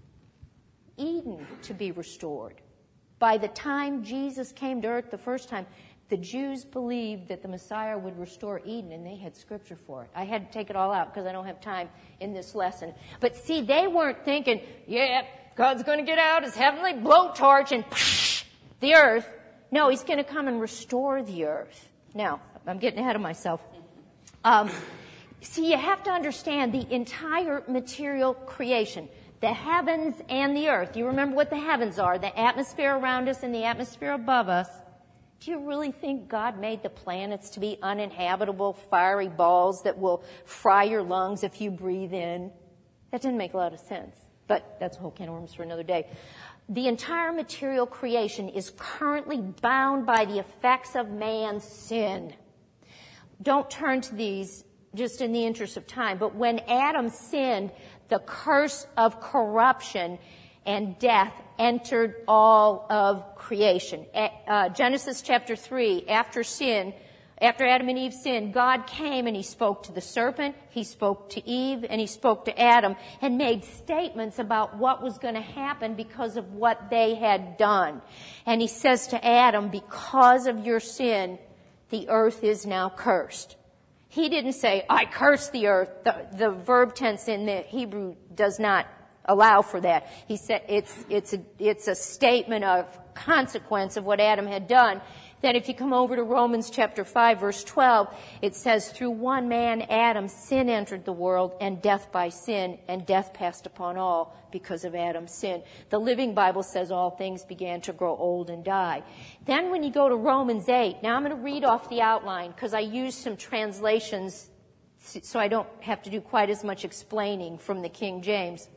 Eden to be restored. By the time Jesus came to earth the first time, the Jews believed that the Messiah would restore Eden, and they had scripture for it. I had to take it all out because I don't have time in this lesson. But see, they weren't thinking, yeah, God's going to get out his heavenly blowtorch and psh, the earth. No, he's going to come and restore the earth. Now, I'm getting ahead of myself. Um, see, you have to understand the entire material creation, the heavens and the earth. You remember what the heavens are, the atmosphere around us and the atmosphere above us. Do you really think God made the planets to be uninhabitable, fiery balls that will fry your lungs if you breathe in? That didn't make a lot of sense, but that's a whole can of worms for another day. The entire material creation is currently bound by the effects of man's sin. Don't turn to these just in the interest of time, but when Adam sinned, the curse of corruption and death entered all of creation. Uh, Genesis chapter three, after sin, after Adam and Eve sinned, God came and he spoke to the serpent, he spoke to Eve, and he spoke to Adam, and made statements about what was going to happen because of what they had done. And he says to Adam, because of your sin, the earth is now cursed. He didn't say, I curse the earth. The, the verb tense in the Hebrew does not allow for that. He said it's, it's a, it's a statement of consequence of what Adam had done. Then if you come over to Romans chapter five, verse twelve, it says, through one man, Adam, sin entered the world, and death by sin, and death passed upon all because of Adam's sin. The Living Bible says all things began to grow old and die. Then when you go to Romans eight, now I'm going to read off the outline because I used some translations so I don't have to do quite as much explaining from the King James.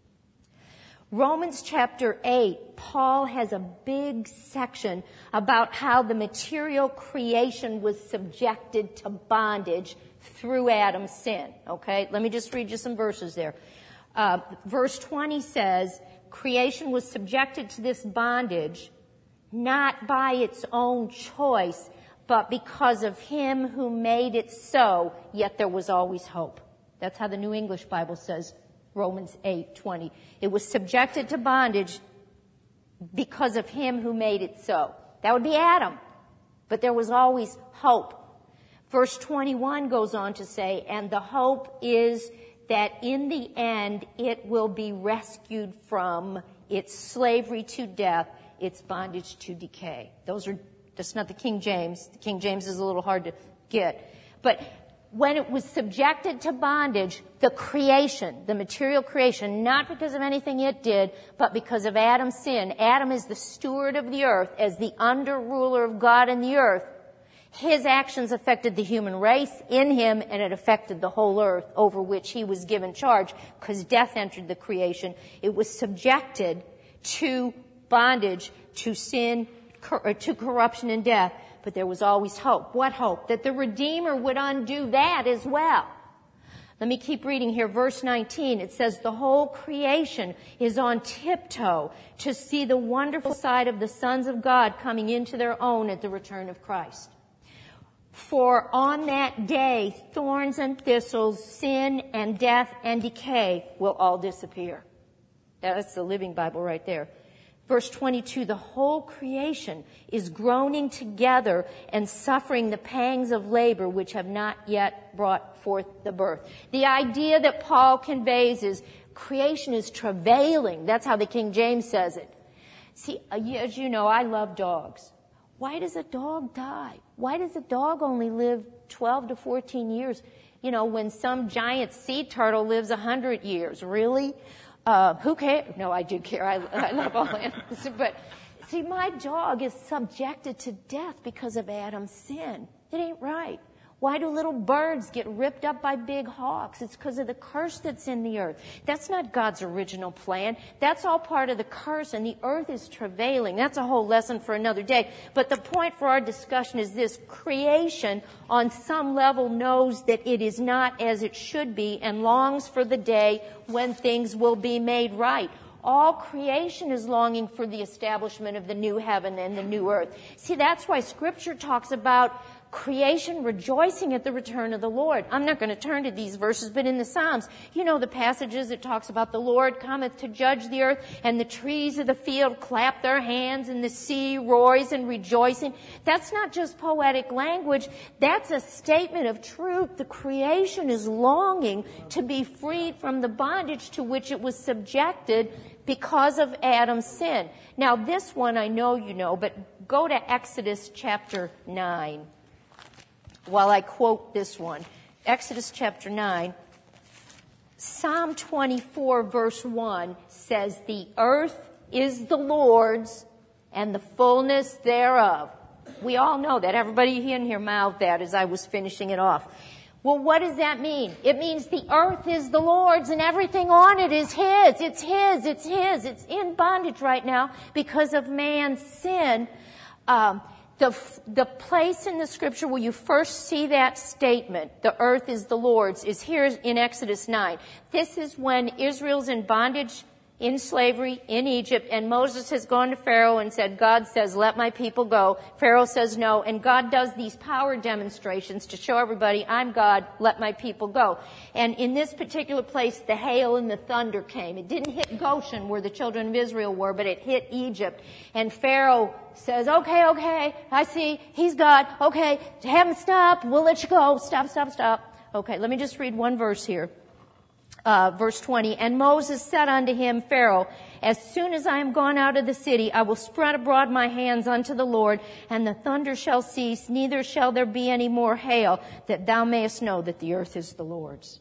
Romans chapter eight, Paul has a big section about how the material creation was subjected to bondage through Adam's sin. Okay, let me just read you some verses there. Uh, verse twenty says, creation was subjected to this bondage not by its own choice, but because of him who made it so, yet there was always hope. That's how the New English Bible says Romans eight twenty. It was subjected to bondage because of him who made it so. That would be Adam. But there was always hope. Verse twenty-one goes on to say, and the hope is that in the end it will be rescued from It's slavery to death. It's bondage to decay. Those are, that's not the King James. The King James is a little hard to get. But when it was subjected to bondage, the creation, the material creation, not because of anything it did, but because of Adam's sin. Adam is the steward of the earth, as the under-ruler of God in the earth. His actions affected the human race in him, and it affected the whole earth over which he was given charge, because death entered the creation. It was subjected to bondage, to sin, to corruption and death. But there was always hope. What hope? That the Redeemer would undo that as well. Let me keep reading here. Verse nineteen, it says, the whole creation is on tiptoe to see the wonderful side of the sons of God coming into their own at the return of Christ. For on that day, thorns and thistles, sin and death and decay will all disappear. That's the Living Bible right there. Verse twenty-two, the whole creation is groaning together and suffering the pangs of labor which have not yet brought forth the birth. The idea that Paul conveys is creation is travailing. That's how the King James says it. See, as you know, I love dogs. Why does a dog die? Why does a dog only live twelve to fourteen years? You know, when some giant sea turtle lives one hundred years. Really? Uh, who cares? No, I do care. I, I love all animals. But see, my dog is subjected to death because of Adam's sin. It ain't right. Why do little birds get ripped up by big hawks? It's because of the curse that's in the earth. That's not God's original plan. That's all part of the curse, and the earth is travailing. That's a whole lesson for another day. But the point for our discussion is this. Creation, on some level, knows that it is not as it should be and longs for the day when things will be made right. All creation is longing for the establishment of the new heaven and the new earth. See, that's why Scripture talks about creation rejoicing at the return of the Lord. I'm not going to turn to these verses, but in the Psalms, you know the passages that talks about the Lord cometh to judge the earth, and the trees of the field clap their hands, and the sea roars in rejoicing. That's not just poetic language. That's a statement of truth. The creation is longing to be freed from the bondage to which it was subjected because of Adam's sin. Now, this one I know you know, but go to Exodus chapter nine. While I quote this one, Exodus chapter nine, Psalm twenty-four verse one says, the earth is the Lord's and the fullness thereof. We all know that. Everybody in here mouthed that as I was finishing it off. Well, what does that mean? It means the earth is the Lord's and everything on it is His. It's His. It's His. It's in bondage right now because of man's sin. Um, The, the place in the Scripture where you first see that statement, the earth is the Lord's, is here in Exodus nine. This is when Israel's in bondage, in slavery, in Egypt, and Moses has gone to Pharaoh and said, God says, let my people go. Pharaoh says no, and God does these power demonstrations to show everybody, I'm God, let my people go. And in this particular place, the hail and the thunder came. It didn't hit Goshen where the children of Israel were, but it hit Egypt. And Pharaoh says, okay, okay, I see, he's God, okay, have him stop, we'll let you go, stop, stop, stop. Okay, let me just read one verse here. Uh, verse twenty, and Moses said unto him, Pharaoh, as soon as I am gone out of the city, I will spread abroad my hands unto the Lord, and the thunder shall cease, neither shall there be any more hail, that thou mayest know that the earth is the Lord's.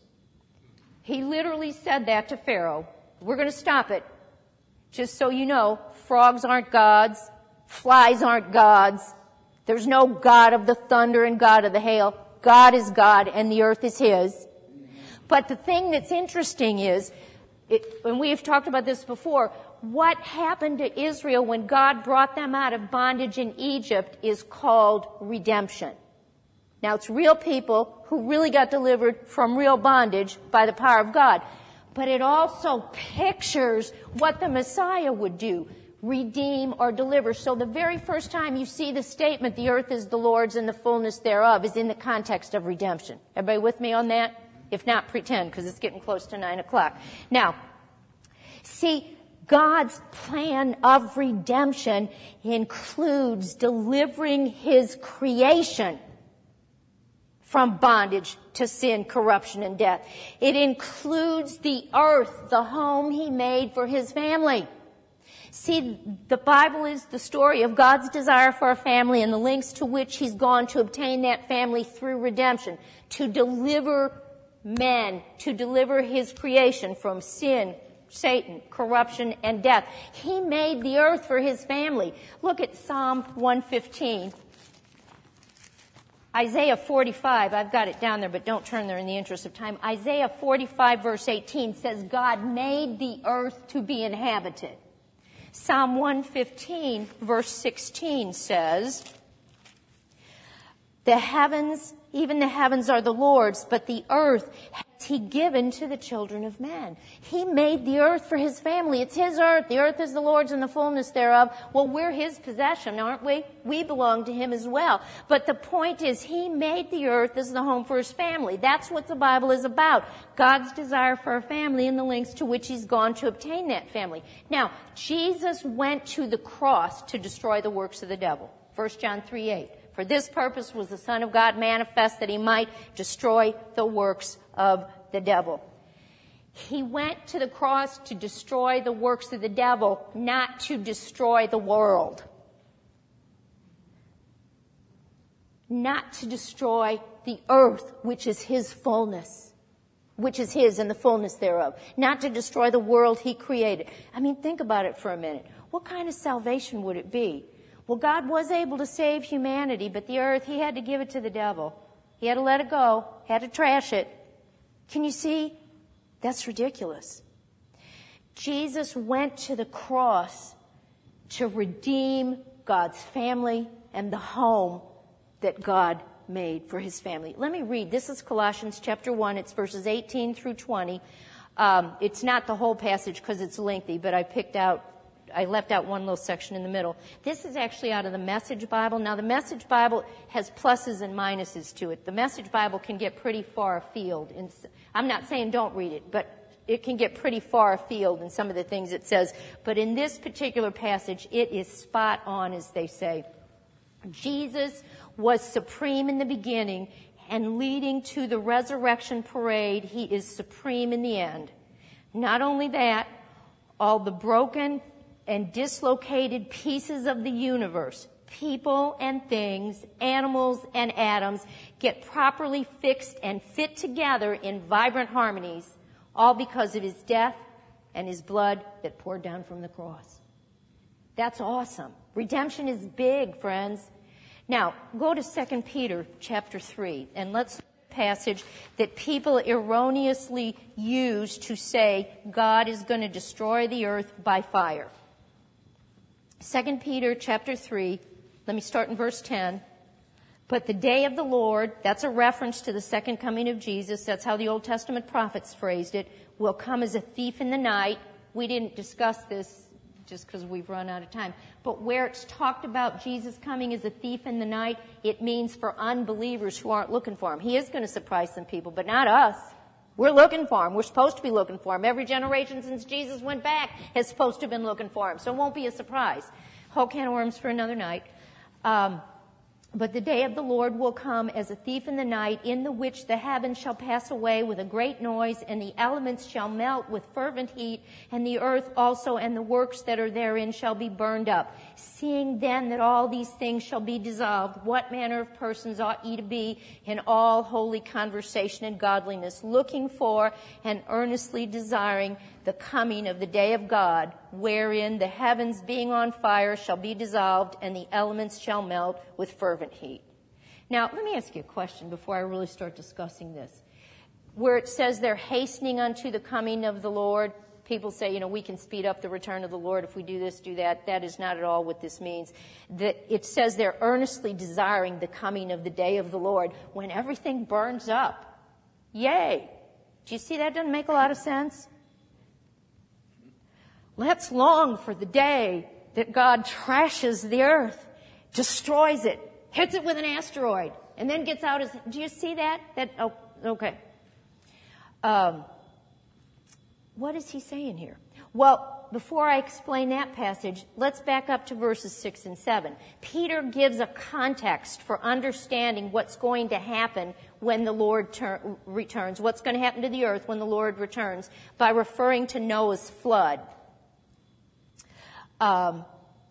He literally said that to Pharaoh. We're going to stop it. Just so you know, frogs aren't gods, flies aren't gods. There's no God of the thunder and God of the hail. God is God, and the earth is His. But the thing that's interesting is, it, and we've talked about this before, what happened to Israel when God brought them out of bondage in Egypt is called redemption. Now, it's real people who really got delivered from real bondage by the power of God. But it also pictures what the Messiah would do, redeem or deliver. So the very first time you see the statement, the earth is the Lord's and the fullness thereof, is in the context of redemption. Everybody with me on that? If not, pretend, because it's getting close to nine o'clock. Now, see, God's plan of redemption includes delivering His creation from bondage to sin, corruption, and death. It includes the earth, the home He made for His family. See, the Bible is the story of God's desire for a family and the lengths to which he's gone to obtain that family through redemption, to deliver men, to deliver his creation from sin, Satan, corruption, and death. He made the earth for his family. Look at Psalm one fifteen. Isaiah forty-five, I've got it down there, but don't turn there in the interest of time. Isaiah forty-five verse eighteen says, God made the earth to be inhabited. Psalm one fifteen verse sixteen says, the heavens, even the heavens are the Lord's, but the earth has he given to the children of men. He made the earth for his family. It's his earth. The earth is the Lord's and the fullness thereof. Well, we're his possession, aren't we? We belong to him as well. But the point is, he made the earth as the home for his family. That's what the Bible is about. God's desire for a family and the lengths to which he's gone to obtain that family. Now, Jesus went to the cross to destroy the works of the devil. First John three eight. For this purpose was the Son of God manifest, that he might destroy the works of the devil. He went to the cross to destroy the works of the devil, not to destroy the world. Not to destroy the earth, which is his fullness, which is his and the fullness thereof. Not to destroy the world he created. I mean, think about it for a minute. What kind of salvation would it be? Well, God was able to save humanity, but the earth, he had to give it to the devil. He had to let it go, had to trash it. Can you see? That's ridiculous. Jesus went to the cross to redeem God's family and the home that God made for his family. Let me read. This is Colossians chapter one. It's verses eighteen through twenty. Um, it's not the whole passage because it's lengthy, but I picked out I left out one little section in the middle. This is actually out of the Message Bible. Now, the Message Bible has pluses and minuses to it. The Message Bible can get pretty far afield. In, I'm not saying don't read it, but it can get pretty far afield in some of the things it says. But in this particular passage, it is spot on, as they say. Jesus was supreme in the beginning, and leading to the resurrection parade, he is supreme in the end. Not only that, all the broken and dislocated pieces of the universe, people and things, animals and atoms, get properly fixed and fit together in vibrant harmonies, all because of his death and his blood that poured down from the cross. That's awesome. Redemption is big, friends. Now, go to Second Peter chapter three, and let's look at a passage that people erroneously use to say God is going to destroy the earth by fire. Second Peter chapter three, let me start in verse ten. But the day of the Lord, that's a reference to the second coming of Jesus. That's how the Old Testament prophets phrased it, will come as a thief in the night. We didn't discuss this just because we've run out of time. But where it's talked about Jesus coming as a thief in the night, it means for unbelievers who aren't looking for him. He is going to surprise some people, but not us. We're looking for him. We're supposed to be looking for him. Every generation since Jesus went back has supposed to have been looking for him. So it won't be a surprise. Whole can of worms for another night. Um, But the day of the Lord will come as a thief in the night, in the which the heavens shall pass away with a great noise, and the elements shall melt with fervent heat, and the earth also and the works that are therein shall be burned up. Seeing then that all these things shall be dissolved, what manner of persons ought ye to be in all holy conversation and godliness, looking for and earnestly desiring the coming of the day of God, wherein the heavens being on fire shall be dissolved, and the elements shall melt with fervent heat. Now, let me ask you a question before I really start discussing this. Where it says they're hastening unto the coming of the Lord, people say, you know, we can speed up the return of the Lord if we do this, do that. That is not at all what this means. That it says they're earnestly desiring the coming of the day of the Lord when everything burns up. Yay! Do you see that doesn't make a lot of sense? Let's long for the day that God trashes the earth, destroys it, hits it with an asteroid, and then gets out his... Do you see that? That oh, okay. Um, what is he saying here? Well, before I explain that passage, let's back up to verses six and seven. Peter gives a context for understanding what's going to happen when the Lord ter- returns, what's going to happen to the earth when the Lord returns, by referring to Noah's flood. Um,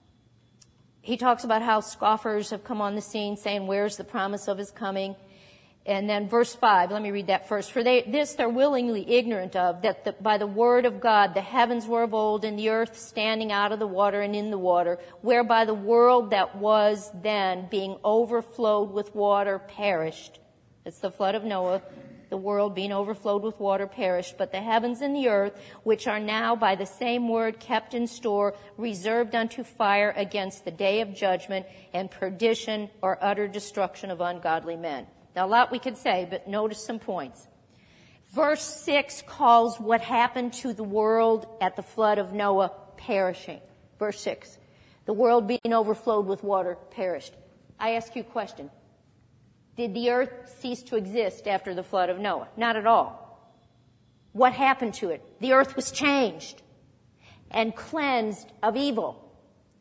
he talks about how scoffers have come on the scene saying, where's the promise of his coming? And then verse five, let me read that first. For they, this they're willingly ignorant of, that the, by the word of God the heavens were of old, and the earth standing out of the water and in the water, whereby the world that was then, being overflowed with water, perished. It's the flood of Noah. The world being overflowed with water perished, but the heavens and the earth, which are now by the same word kept in store, reserved unto fire against the day of judgment and perdition or utter destruction of ungodly men. Now, a lot we could say, but notice some points. Verse six calls what happened to the world at the flood of Noah perishing. Verse six, the world being overflowed with water perished. I ask you a question. Did the earth cease to exist after the flood of Noah? Not at all. What happened to it? The earth was changed and cleansed of evil.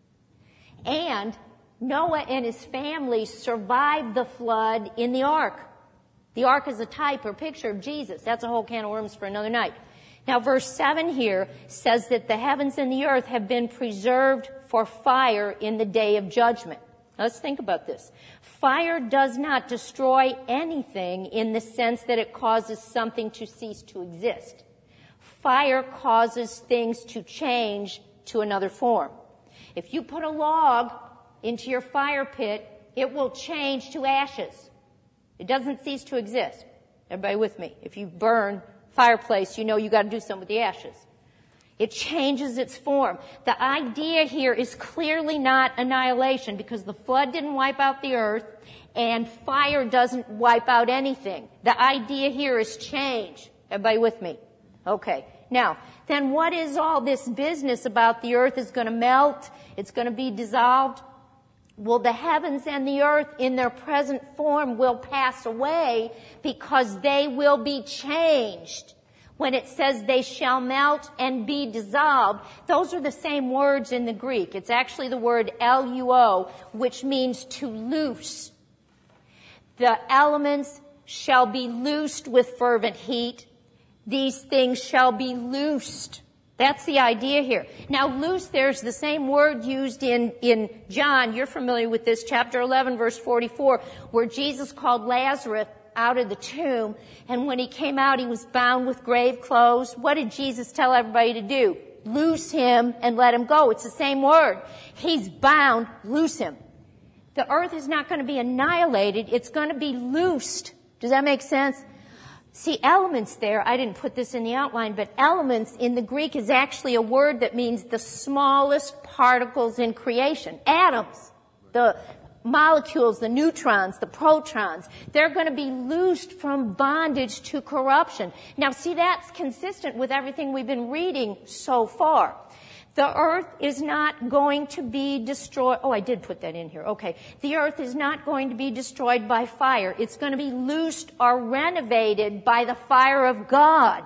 And Noah and his family survived the flood in the ark. The ark is a type or picture of Jesus. That's a whole can of worms for another night. Now, verse seven here says that the heavens and the earth have been preserved for fire in the day of judgment. Let's think about this. Fire does not destroy anything in the sense that it causes something to cease to exist. Fire causes things to change to another form. If you put a log into your fire pit, it will change to ashes. It doesn't cease to exist. Everybody with me? If you burn fireplace, you know you got to do something with the ashes. It changes its form. The idea here is clearly not annihilation, because the flood didn't wipe out the earth and fire doesn't wipe out anything. The idea here is change. Everybody with me? Okay. Now, then what is all this business about the earth is going to melt? It's going to be dissolved? Well, the heavens and the earth in their present form will pass away because they will be changed. When it says they shall melt and be dissolved, those are the same words in the Greek. It's actually the word L U O, which means to loose. The elements shall be loosed with fervent heat. These things shall be loosed. That's the idea here. Now, loose, there's the same word used in, in John. You're familiar with this, chapter eleven, verse forty-four, where Jesus called Lazarus out of the tomb, and when he came out, he was bound with grave clothes. What did Jesus tell everybody to do? Loose him and let him go. It's the same word. He's bound, loose him. The earth is not going to be annihilated. It's going to be loosed. Does that make sense? See, elements there, I didn't put this in the outline, but elements in the Greek is actually a word that means the smallest particles in creation. Atoms. The molecules, the neutrons, the protons, they're going to be loosed from bondage to corruption. Now, see, that's consistent with everything we've been reading so far. The earth is not going to be destroyed. Oh, I did put that in here. Okay. The earth is not going to be destroyed by fire. It's going to be loosed or renovated by the fire of God.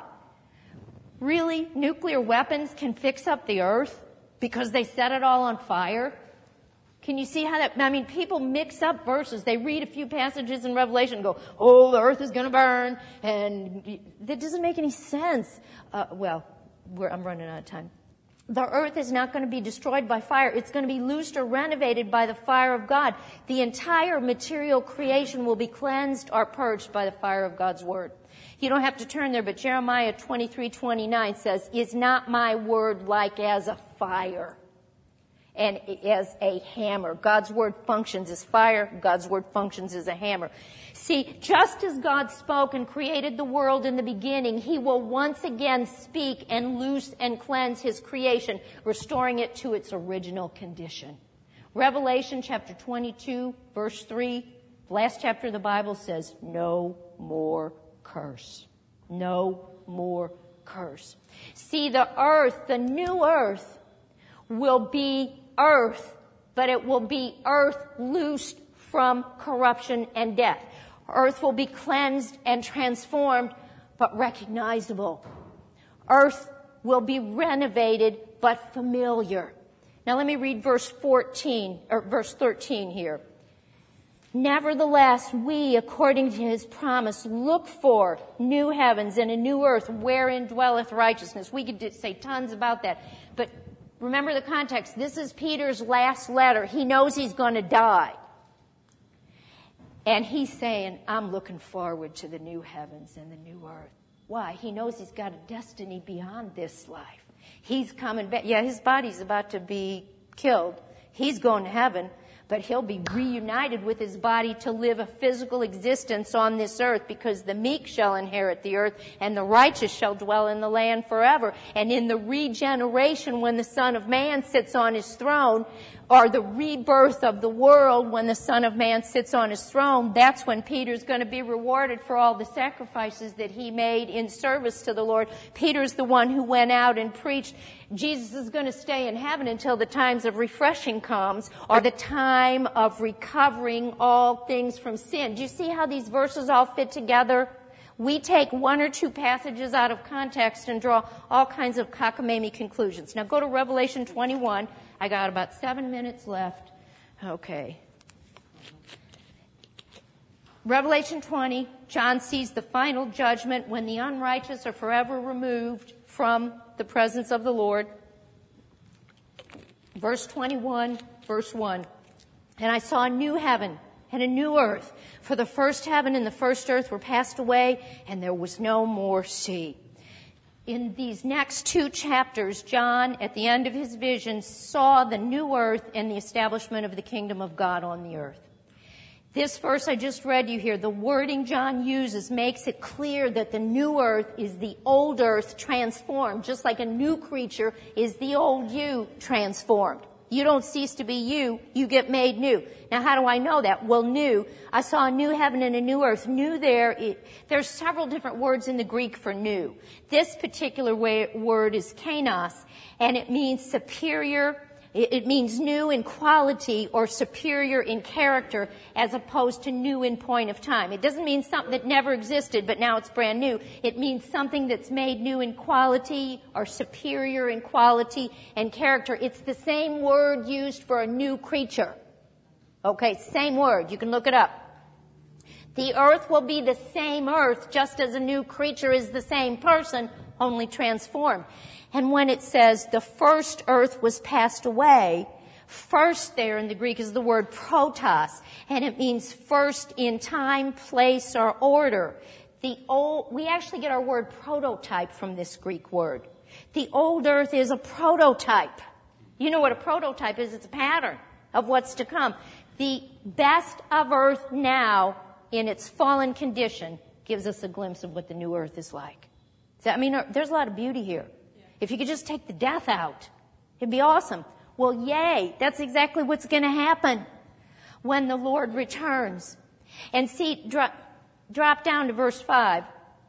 Really? Nuclear weapons can fix up the earth because they set it all on fire? Can you see how that, I mean, people mix up verses. They read a few passages in Revelation and go, oh, the earth is going to burn. And that doesn't make any sense. Uh, well, we're, I'm running out of time. The earth is not going to be destroyed by fire. It's going to be loosed or renovated by the fire of God. The entire material creation will be cleansed or purged by the fire of God's word. You don't have to turn there, but Jeremiah twenty-three twenty-nine says, is not my word like as a fire and as a hammer? God's word functions as fire. God's word functions as a hammer. See, just as God spoke and created the world in the beginning, he will once again speak and loose and cleanse his creation, restoring it to its original condition. Revelation chapter twenty-two, verse three, the last chapter of the Bible says, no more curse. No more curse. See, the earth, the new earth, will be earth, but it will be earth loosed from corruption and death. Earth will be cleansed and transformed, but recognizable. Earth will be renovated, but familiar. Now let me read verse fourteen, or verse thirteen here. Nevertheless, we, according to his promise, look for new heavens and a new earth wherein dwelleth righteousness. We could say tons about that. But remember the context. This is Peter's last letter. He knows he's going to die. And he's saying, I'm looking forward to the new heavens and the new earth. Why? He knows he's got a destiny beyond this life. He's coming back. Yeah, his body's about to be killed. He's going to heaven, but he'll be reunited with his body to live a physical existence on this earth, because the meek shall inherit the earth and the righteous shall dwell in the land forever. And in the regeneration, when the Son of Man sits on his throne, or the rebirth of the world when the Son of Man sits on his throne, that's when Peter's going to be rewarded for all the sacrifices that he made in service to the Lord. Peter's the one who went out and preached Jesus is going to stay in heaven until the times of refreshing comes, or the time of recovering all things from sin. Do you see how these verses all fit together? We take one or two passages out of context and draw all kinds of cockamamie conclusions. Now go to Revelation twenty-one. I got about seven minutes left. Okay. Revelation twenty, John sees the final judgment when the unrighteous are forever removed from the presence of the Lord. Verse twenty-one, verse one. And I saw a new heaven and a new earth, for the first heaven and the first earth were passed away, and there was no more sea. In these next two chapters, John, at the end of his vision, saw the new earth and the establishment of the kingdom of God on the earth. This verse I just read you here, the wording John uses makes it clear that the new earth is the old earth transformed, just like a new creature is the old you transformed. You don't cease to be you, you get made new. Now, how do I know that? Well, new. I saw a new heaven and a new earth. New there, it, there's several different words in the Greek for new. This particular way, word is kainos, and it means superior. It, it means new in quality or superior in character, as opposed to new in point of time. It doesn't mean something that never existed, but now it's brand new. It means something that's made new in quality or superior in quality and character. It's the same word used for a new creature. Okay, same word. You can look it up. The earth will be the same earth, just as a new creature is the same person, only transformed. And when it says the first earth was passed away, first there in the Greek is the word protos, and it means first in time, place, or order. The old, we actually get our word prototype from this Greek word. The old earth is a prototype. You know what a prototype is? It's a pattern of what's to come. The best of earth now, in its fallen condition, gives us a glimpse of what the new earth is like. So, I mean, there's a lot of beauty here. If you could just take the death out, it'd be awesome. Well, yay, that's exactly what's going to happen when the Lord returns. And see, drop, drop down to verse five.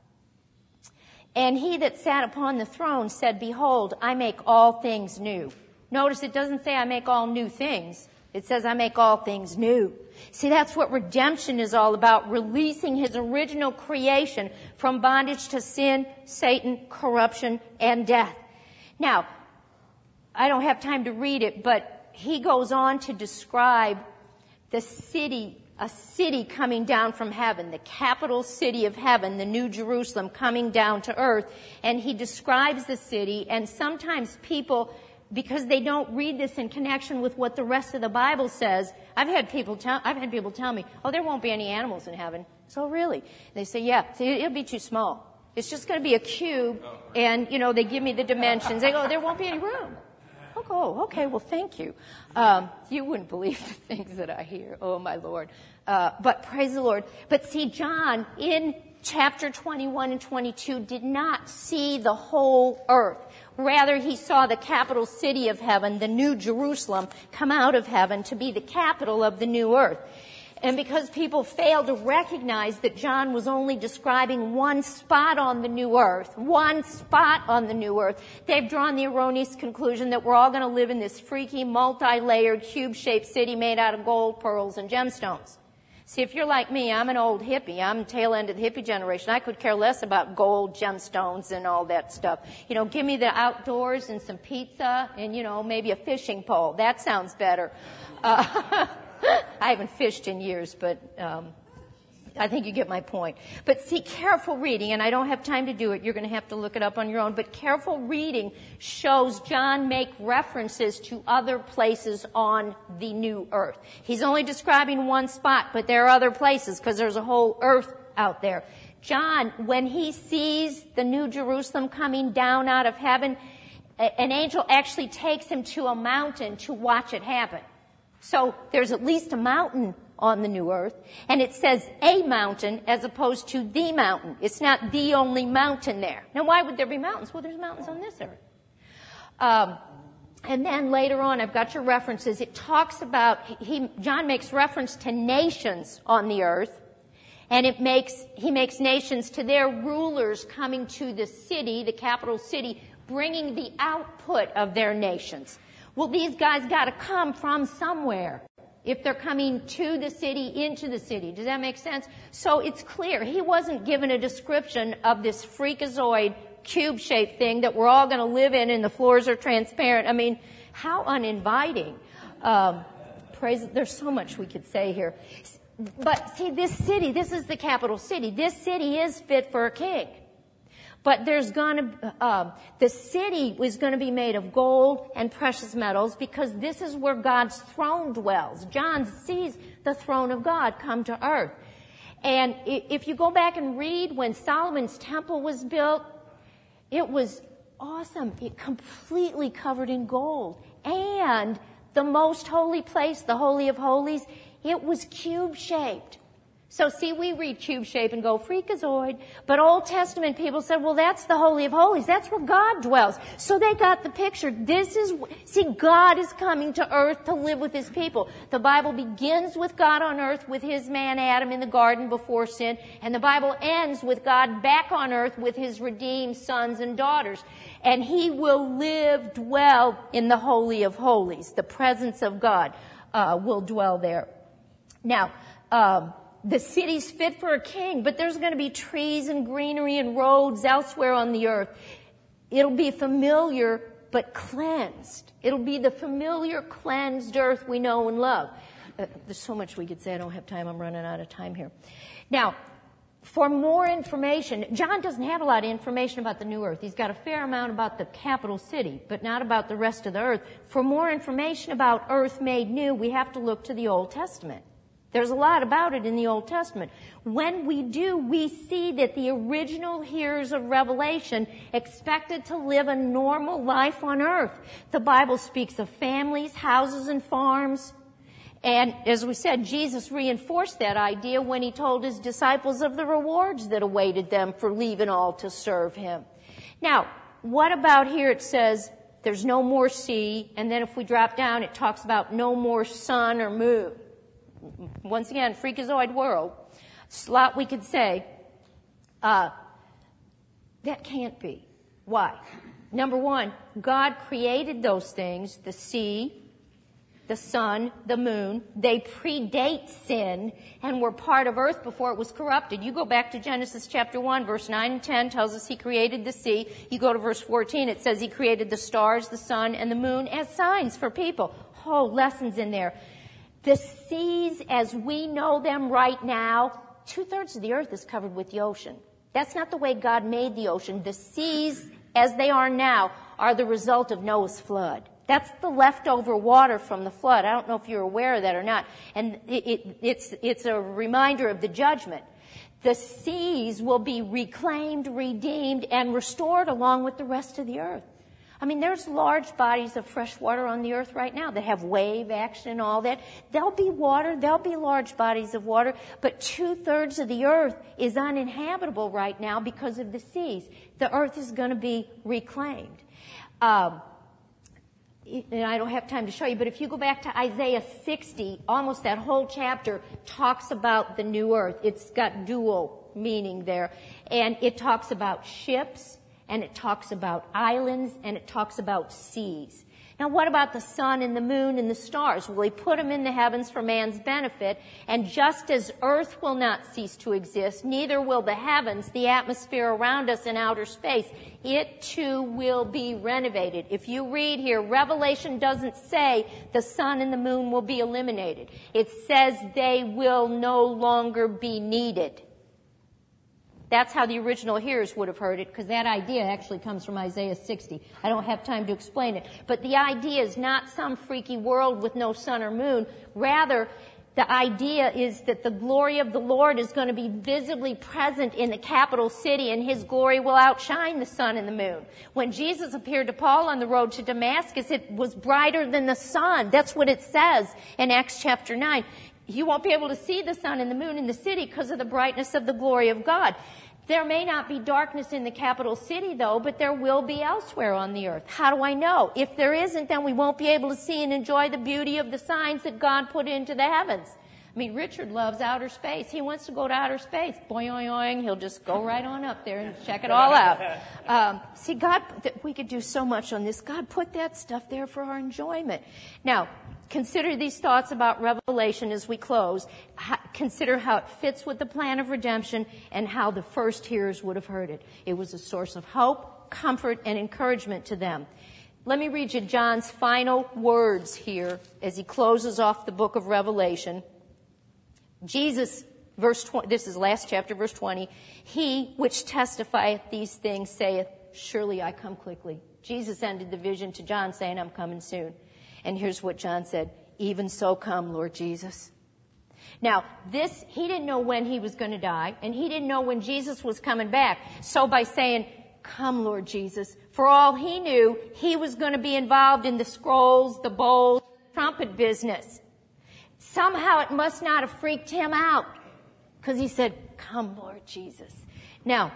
And he that sat upon the throne said, Behold, I make all things new. Notice it doesn't say I make all new things. It says I make all things new. See, that's what redemption is all about, releasing his original creation from bondage to sin, Satan, corruption, and death. Now, I don't have time to read it, but he goes on to describe the city, a city coming down from heaven, the capital city of heaven, the New Jerusalem coming down to earth. And he describes the city, and sometimes people, because they don't read this in connection with what the rest of the Bible says, I've had people tell, I've had people tell me, oh, there won't be any animals in heaven. So really? They say, yeah, see, it'll be too small. It's just going to be a cube, and, you know, they give me the dimensions. They go, there won't be any room. Oh, okay, well, thank you. Um, you wouldn't believe the things that I hear. Oh, my Lord. Uh, but praise the Lord. But see, John, in chapter twenty-one and twenty-two, did not see the whole earth. Rather, he saw the capital city of heaven, the New Jerusalem, come out of heaven to be the capital of the new earth. And because people fail to recognize that John was only describing one spot on the new earth, one spot on the new earth, they've drawn the erroneous conclusion that we're all going to live in this freaky, multi-layered, cube-shaped city made out of gold, pearls, and gemstones. See, if you're like me, I'm an old hippie. I'm the tail end of the hippie generation. I could care less about gold, gemstones, and all that stuff. You know, give me the outdoors and some pizza and, you know, maybe a fishing pole. That sounds better. Uh, I haven't fished in years, but um, I think you get my point. But see, careful reading, and I don't have time to do it. You're going to have to look it up on your own. But careful reading shows John make references to other places on the new earth. He's only describing one spot, but there are other places because there's a whole earth out there. John, when he sees the New Jerusalem coming down out of heaven, an angel actually takes him to a mountain to watch it happen. So there's at least a mountain on the new earth, and it says a mountain as opposed to the mountain. It's not the only mountain there. Now, why would there be mountains? Well, there's mountains on this earth. Um, and then later on, I've got your references. It talks about, he, John makes reference to nations on the earth, and it makes, he makes nations to their rulers coming to the city, the capital city, bringing the output of their nations. Well, these guys got to come from somewhere if they're coming to the city, into the city. Does that make sense? So it's clear. He wasn't given a description of this freakazoid cube-shaped thing that we're all going to live in and the floors are transparent. I mean, how uninviting. Um, praise, there's so much we could say here. But see, this city, this is the capital city. This city is fit for a king. But there's going to, uh, the city is going to be made of gold and precious metals because this is where God's throne dwells. John sees the throne of God come to earth. And if you go back and read when Solomon's temple was built, it was awesome. It completely covered in gold. And the most holy place, the Holy of Holies, it was cube-shaped. So see, we read cube shape and go freakazoid, but Old Testament people said, well, that's the Holy of Holies. That's where God dwells. So they got the picture. This is, see, God is coming to earth to live with his people. The Bible begins with God on earth with his man Adam in the garden before sin, and the Bible ends with God back on earth with his redeemed sons and daughters. And he will live, dwell in the Holy of Holies. The presence of God uh, will dwell there. Now, um, the city's fit for a king, but there's going to be trees and greenery and roads elsewhere on the earth. It'll be familiar, but cleansed. It'll be the familiar, cleansed earth we know and love. Uh, there's so much we could say. I don't have time. I'm running out of time here. Now, for more information, John doesn't have a lot of information about the new earth. He's got a fair amount about the capital city, but not about the rest of the earth. For more information about earth made new, we have to look to the Old Testament. There's a lot about it in the Old Testament. When we do, we see that the original hearers of Revelation expected to live a normal life on earth. The Bible speaks of families, houses, and farms. And as we said, Jesus reinforced that idea when he told his disciples of the rewards that awaited them for leaving all to serve him. Now, what about here it says there's no more sea, and then if we drop down, it talks about no more sun or moon. Once again, freakazoid world. A lot we could say. Uh, that can't be. Why? Number one, God created those things, the sea, the sun, the moon. They predate sin and were part of earth before it was corrupted. You go back to Genesis chapter one, verse nine and ten tells us he created the sea. You go to verse fourteen, it says he created the stars, the sun, and the moon as signs for people. Oh, lessons in there. The seas as we know them right now, two-thirds of the earth is covered with the ocean. That's not the way God made the ocean. The seas as they are now are the result of Noah's flood. That's the leftover water from the flood. I don't know if you're aware of that or not. And it, it, it's, it's a reminder of the judgment. The seas will be reclaimed, redeemed, and restored along with the rest of the earth. I mean, there's large bodies of fresh water on the earth right now that have wave action and all that. There'll be water, there'll be large bodies of water, but two-thirds of the earth is uninhabitable right now because of the seas. The earth is going to be reclaimed. Um, and I don't have time to show you, but if you go back to Isaiah sixty, almost that whole chapter talks about the new earth. It's got dual meaning there. And it talks about ships, and it talks about islands, and it talks about seas. Now, what about the sun and the moon and the stars? Well, he put them in the heavens for man's benefit, and just as earth will not cease to exist, neither will the heavens, the atmosphere around us in outer space. It too will be renovated. If you read here, Revelation doesn't say the sun and the moon will be eliminated. It says they will no longer be needed. That's how the original hearers would have heard it, because that idea actually comes from Isaiah sixty. I don't have time to explain it. But the idea is not some freaky world with no sun or moon. Rather, the idea is that the glory of the Lord is going to be visibly present in the capital city, and his glory will outshine the sun and the moon. When Jesus appeared to Paul on the road to Damascus, it was brighter than the sun. That's what it says in Acts chapter nine. You won't be able to see the sun and the moon in the city because of the brightness of the glory of God. There may not be darkness in the capital city, though, but there will be elsewhere on the earth. How do I know? If there isn't, then we won't be able to see and enjoy the beauty of the signs that God put into the heavens. I mean, Richard loves outer space. He wants to go to outer space. Boing, boing, boing. He'll just go right on up there and check it all out. Um, see, God, we could do so much on this. God put that stuff there for our enjoyment. Now, consider these thoughts about Revelation as we close. Ha- consider how it fits with the plan of redemption and how the first hearers would have heard it. It was a source of hope, comfort, and encouragement to them. Let me read you John's final words here as he closes off the book of Revelation. Jesus, verse twenty, this is last chapter, verse twenty, he which testifieth these things saith, surely I come quickly. Jesus ended the vision to John saying, I'm coming soon. And here's what John said, even so come, Lord Jesus. Now, this, he didn't know when he was going to die, and he didn't know when Jesus was coming back. So by saying, come, Lord Jesus, for all he knew, he was going to be involved in the scrolls, the bowls, trumpet business. Somehow it must not have freaked him out, because he said, come, Lord Jesus. Now,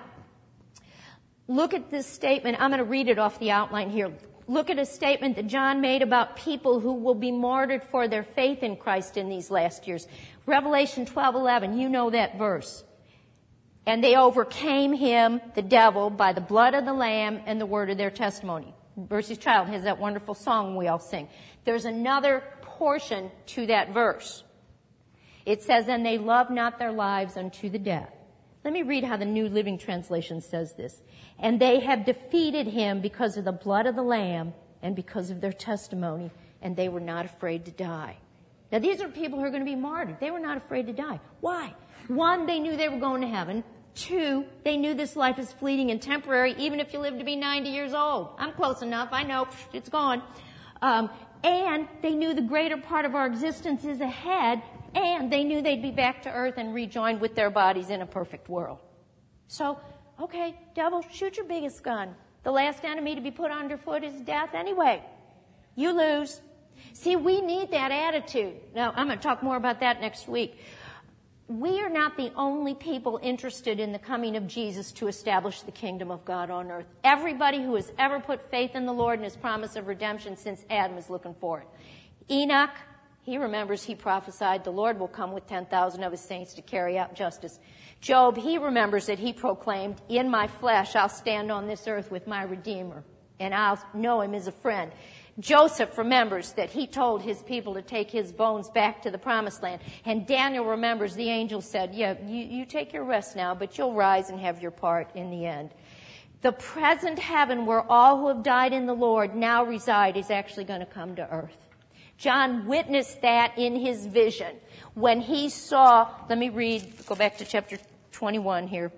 look at this statement. I'm going to read it off the outline here. Look at a statement that John made about people who will be martyred for their faith in Christ in these last years. Revelation twelve eleven, you know that verse. And they overcame him, the devil, by the blood of the Lamb and the word of their testimony. Mercy's Child has that wonderful song we all sing. There's another portion to that verse. It says, and they loved not their lives unto the death. Let me read how the New Living Translation says this. And they have defeated him because of the blood of the Lamb and because of their testimony, and they were not afraid to die. Now, these are people who are going to be martyred. They were not afraid to die. Why? One, they knew they were going to heaven. Two, they knew this life is fleeting and temporary, even if you live to be ninety years old. I'm close enough. I know. It's gone. Um, and they knew the greater part of our existence is ahead, and they knew they'd be back to earth and rejoined with their bodies in a perfect world. So, okay, devil, shoot your biggest gun. The last enemy to be put underfoot is death anyway. You lose. See, we need that attitude. Now, I'm going to talk more about that next week. We are not the only people interested in the coming of Jesus to establish the kingdom of God on earth. Everybody who has ever put faith in the Lord and his promise of redemption since Adam is looking for it. Enoch, he remembers he prophesied the Lord will come with ten thousand of his saints to carry out justice. Job, he remembers that he proclaimed, in my flesh I'll stand on this earth with my Redeemer, and I'll know him as a friend. Joseph remembers that he told his people to take his bones back to the promised land. And Daniel remembers the angel said, yeah, you, you take your rest now, but you'll rise and have your part in the end. The present heaven where all who have died in the Lord now reside is actually going to come to earth. John witnessed that in his vision when he saw, let me read, go back to chapter twenty-one here.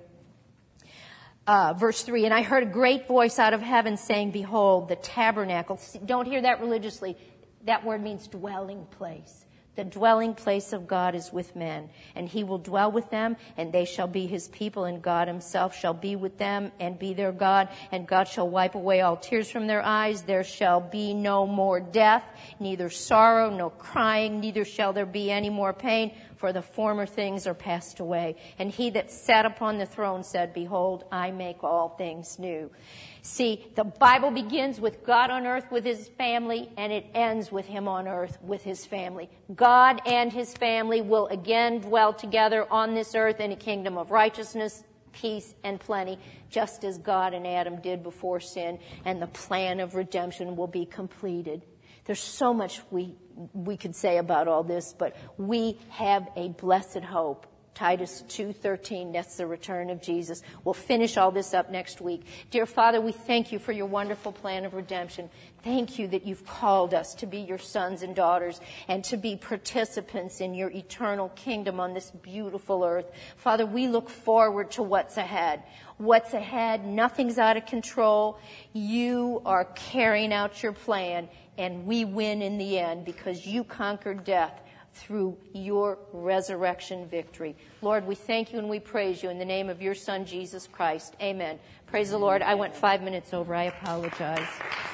Uh, verse three, and I heard a great voice out of heaven saying, behold, the tabernacle. Don't hear that religiously. That word means dwelling place. The dwelling place of God is with men, and he will dwell with them, and they shall be his people, and God himself shall be with them and be their God, and God shall wipe away all tears from their eyes. There shall be no more death, neither sorrow, nor crying, neither shall there be any more pain, for the former things are passed away. And he that sat upon the throne said, behold, I make all things new. See, the Bible begins with God on earth with his family, and it ends with him on earth with his family. God and his family will again dwell together on this earth in a kingdom of righteousness, peace, and plenty, just as God and Adam did before sin, and the plan of redemption will be completed. There's so much we we could say about all this, but we have a blessed hope. Titus two thirteen, that's the return of Jesus. We'll finish all this up next week. Dear Father, we thank you for your wonderful plan of redemption. Thank you that you've called us to be your sons and daughters and to be participants in your eternal kingdom on this beautiful earth. Father, we look forward to what's ahead. What's ahead, nothing's out of control. You are carrying out your plan, and we win in the end because you conquered death through your resurrection victory. Lord, we thank you and we praise you in the name of your Son, Jesus Christ. Amen. Praise the Lord. I went five minutes over. I apologize.